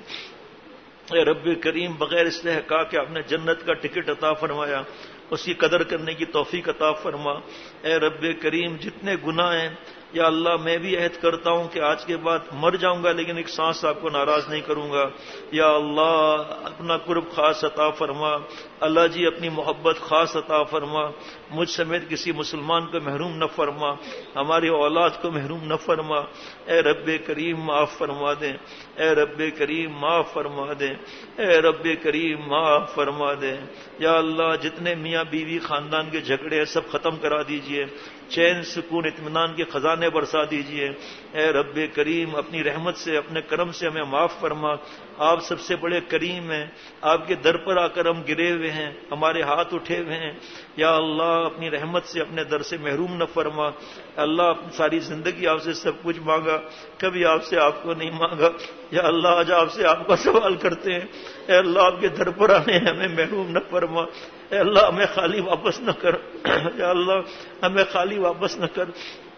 اے رب کریم بغیر استحقاق کہ آپ نے جنت کا ٹکٹ عطا فرمایا، اس کی قدر کرنے کی توفیق عطا فرما. اے رب کریم جتنے گناہ ہیں یا اللہ میں بھی عہد کرتا ہوں کہ آج کے بعد مر جاؤں گا لیکن ایک سانس آپ کو ناراض نہیں کروں گا. یا اللہ اپنا قرب خاص عطا فرما. اللہ جی اپنی محبت خاص عطا فرما. مجھ سمیت کسی مسلمان کو محروم نہ فرما، ہماری اولاد کو محروم نہ فرما. اے رب کریم معاف فرما دیں. اے رب کریم معاف فرما دیں. اے رب کریم معاف فرما دیں. یا اللہ جتنے میاں بیوی خاندان کے جھگڑے سب ختم کرا دیجئے، چین سکون اطمینان کے خزانے برسا دیجئے. اے رب کریم اپنی رحمت سے اپنے کرم سے ہمیں معاف فرما. آپ سب سے بڑے کریم ہیں، آپ کے در پر آ کر ہم گرے ہوئے ہیں، ہمارے ہاتھ اٹھے ہوئے ہیں. یا اللہ اپنی رحمت سے اپنے در سے محروم نہ فرما. اللہ اپنی ساری زندگی آپ سے سب کچھ مانگا، کبھی آپ سے آپ کو نہیں مانگا. یا اللہ آج آپ سے آپ کا سوال کرتے ہیں. اے اللہ آپ کے در پر آنے ہمیں محروم نہ فرما. اے اللہ ہمیں خالی واپس نہ کر. یا اللہ ہمیں خالی واپس نہ کر.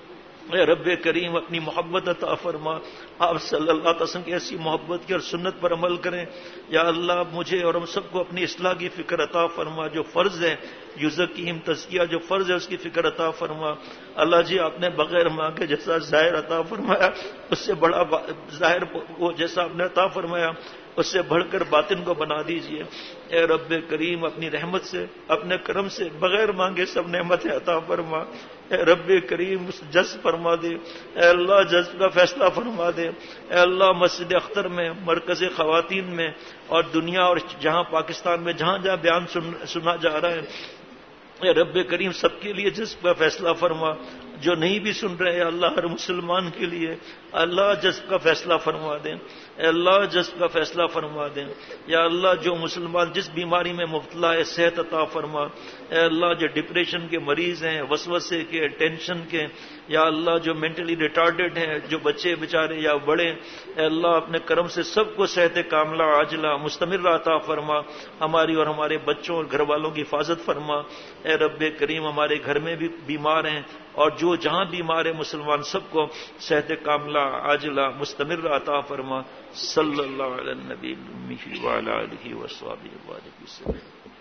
اے رب کریم اپنی محبت عطا فرما. آپ صلی اللہ علیہ وسلم کی ایسی محبت کی اور سنت پر عمل کریں. یا اللہ مجھے اور ہم سب کو اپنی اصلاح کی فکر عطا فرما. جو فرض ہے یزکیم تزکیہ جو فرض ہے اس کی فکر عطا فرما. اللہ جی آپ نے بغیر مانگے جیسا ظاہر عطا فرمایا اس سے بڑا ظاہر وہ جیسا آپ نے عطا فرمایا اس سے بڑھ کر باطن کو بنا دیجئے. اے رب کریم اپنی رحمت سے اپنے کرم سے بغیر مانگے سب نعمتیں عطا فرما. اے رب کریم جذب فرما دے. اے اللہ جذب کا فیصلہ فرما دے. اے اللہ مسجد اختر میں مرکز خواتین میں اور دنیا اور جہاں پاکستان میں جہاں جہاں بیان سنا جا رہا ہے اے رب کریم سب کے لیے جذب کا فیصلہ فرما. جو نہیں بھی سن رہے اللہ ہر مسلمان کے لیے اللہ جذب کا فیصلہ فرما دیں. اے اللہ جذب کا فیصلہ فرما دیں. یا اللہ جو مسلمان جس بیماری میں مبتلا ہے صحت عطا فرما. اے اللہ جو ڈپریشن کے مریض ہیں، وسوسے کے، ٹینشن کے، یا اللہ جو مینٹلی ریٹارڈڈ ہیں، جو بچے بیچارے یا بڑے، اے اللہ اپنے کرم سے سب کو صحت کاملہ عاجلہ مستمر عطا فرما. ہماری اور ہمارے بچوں اور گھر والوں کی حفاظت فرما. اے رب کریم ہمارے گھر میں بھی بیمار ہیں اور جو جہاں بیمار ہے مسلمان سب کو صحت کاملہ عاجلہ مستمر عطا فرما. صلی اللہ علیہ النبی الامی وعلی آلہ وصحبہ وسلم.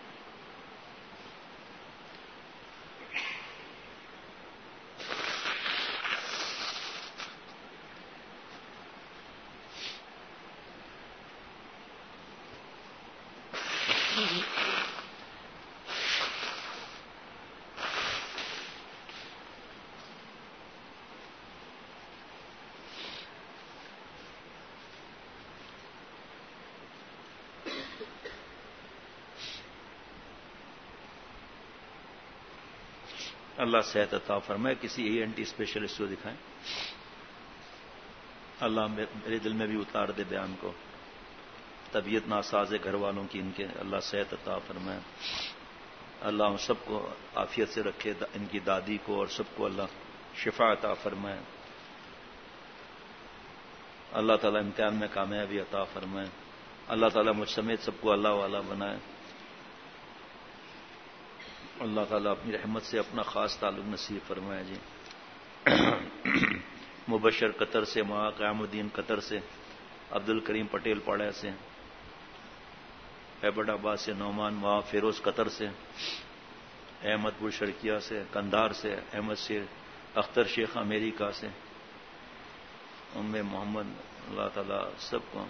اللہ صحت عطا فرمائے. کسی ENT اسپیشلسٹ کو دکھائیں. اللہ میرے دل میں بھی اتار دے بیان کو. طبیعت ناساز ہے گھر والوں کی ان کے، اللہ صحت عطا فرمائے. اللہ ہم سب کو عافیت سے رکھے، ان کی دادی کو اور سب کو اللہ شفا عطا فرمائے، اللہ تعالیٰ امتحان میں کامیابی عطا فرمائے، اللہ تعالیٰ مجھ سمیت سب کو اللہ والا بنائے، اللہ تعالیٰ اپنی رحمت سے اپنا خاص تعلق نصیب فرمائے۔ جی مبشر قطر سے، ماں قیام الدین قطر سے، عبد الکریم پٹیل پاڑہ سے، ایبٹ آباد سے، نعمان ماں فیروز قطر سے، احمد پور شرکیہ سے، کندھار سے، احمد شیر اختر شیخ امریکہ سے، ام محمد، اللہ تعالیٰ سب کو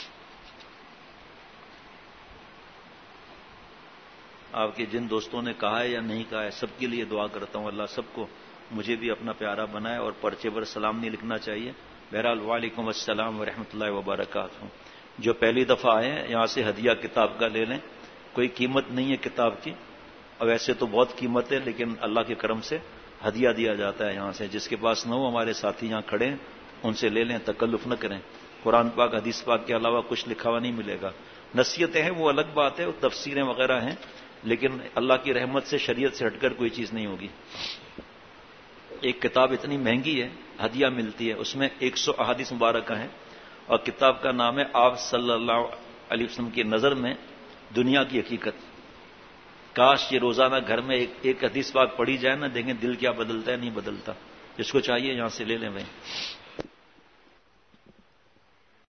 آپ کے جن دوستوں نے کہا ہے یا نہیں کہا ہے سب کے لیے دعا کرتا ہوں، اللہ سب کو مجھے بھی اپنا پیارا بنائے، اور پرچے پر سلام نہیں لکھنا چاہیے۔ بہرحال وعلیکم السلام ورحمۃ اللہ وبرکاتہ۔ جو پہلی دفعہ آئے ہیں یہاں سے ہدیہ کتاب کا لے لیں، کوئی قیمت نہیں ہے کتاب کی، اور ویسے تو بہت قیمت ہے، لیکن اللہ کے کرم سے ہدیہ دیا جاتا ہے یہاں سے۔ جس کے پاس نہ ہو ہمارے ساتھی یہاں کھڑے ہیں، ان سے لے لیں، تکلف نہ کریں۔ قرآن پاک حدیث پاک کے علاوہ کچھ لکھا ہوا نہیں ملے گا۔ نصیحتیں ہیں وہ الگ بات ہے، وہ تفسیریں وغیرہ ہیں، لیکن اللہ کی رحمت سے شریعت سے ہٹ کر کوئی چیز نہیں ہوگی۔ ایک کتاب اتنی مہنگی ہے، ہدیہ ملتی ہے، اس میں 100 احادیث مبارکہ ہیں، اور کتاب کا نام ہے آپ صلی اللہ علیہ وسلم کی نظر میں دنیا کی حقیقت۔ کاش یہ روزانہ گھر میں ایک حدیث پاک پڑھی جائے نا، دیکھیں دل کیا بدلتا ہے، نہیں بدلتا۔ جس کو چاہیے یہاں سے لے لیں بھائی۔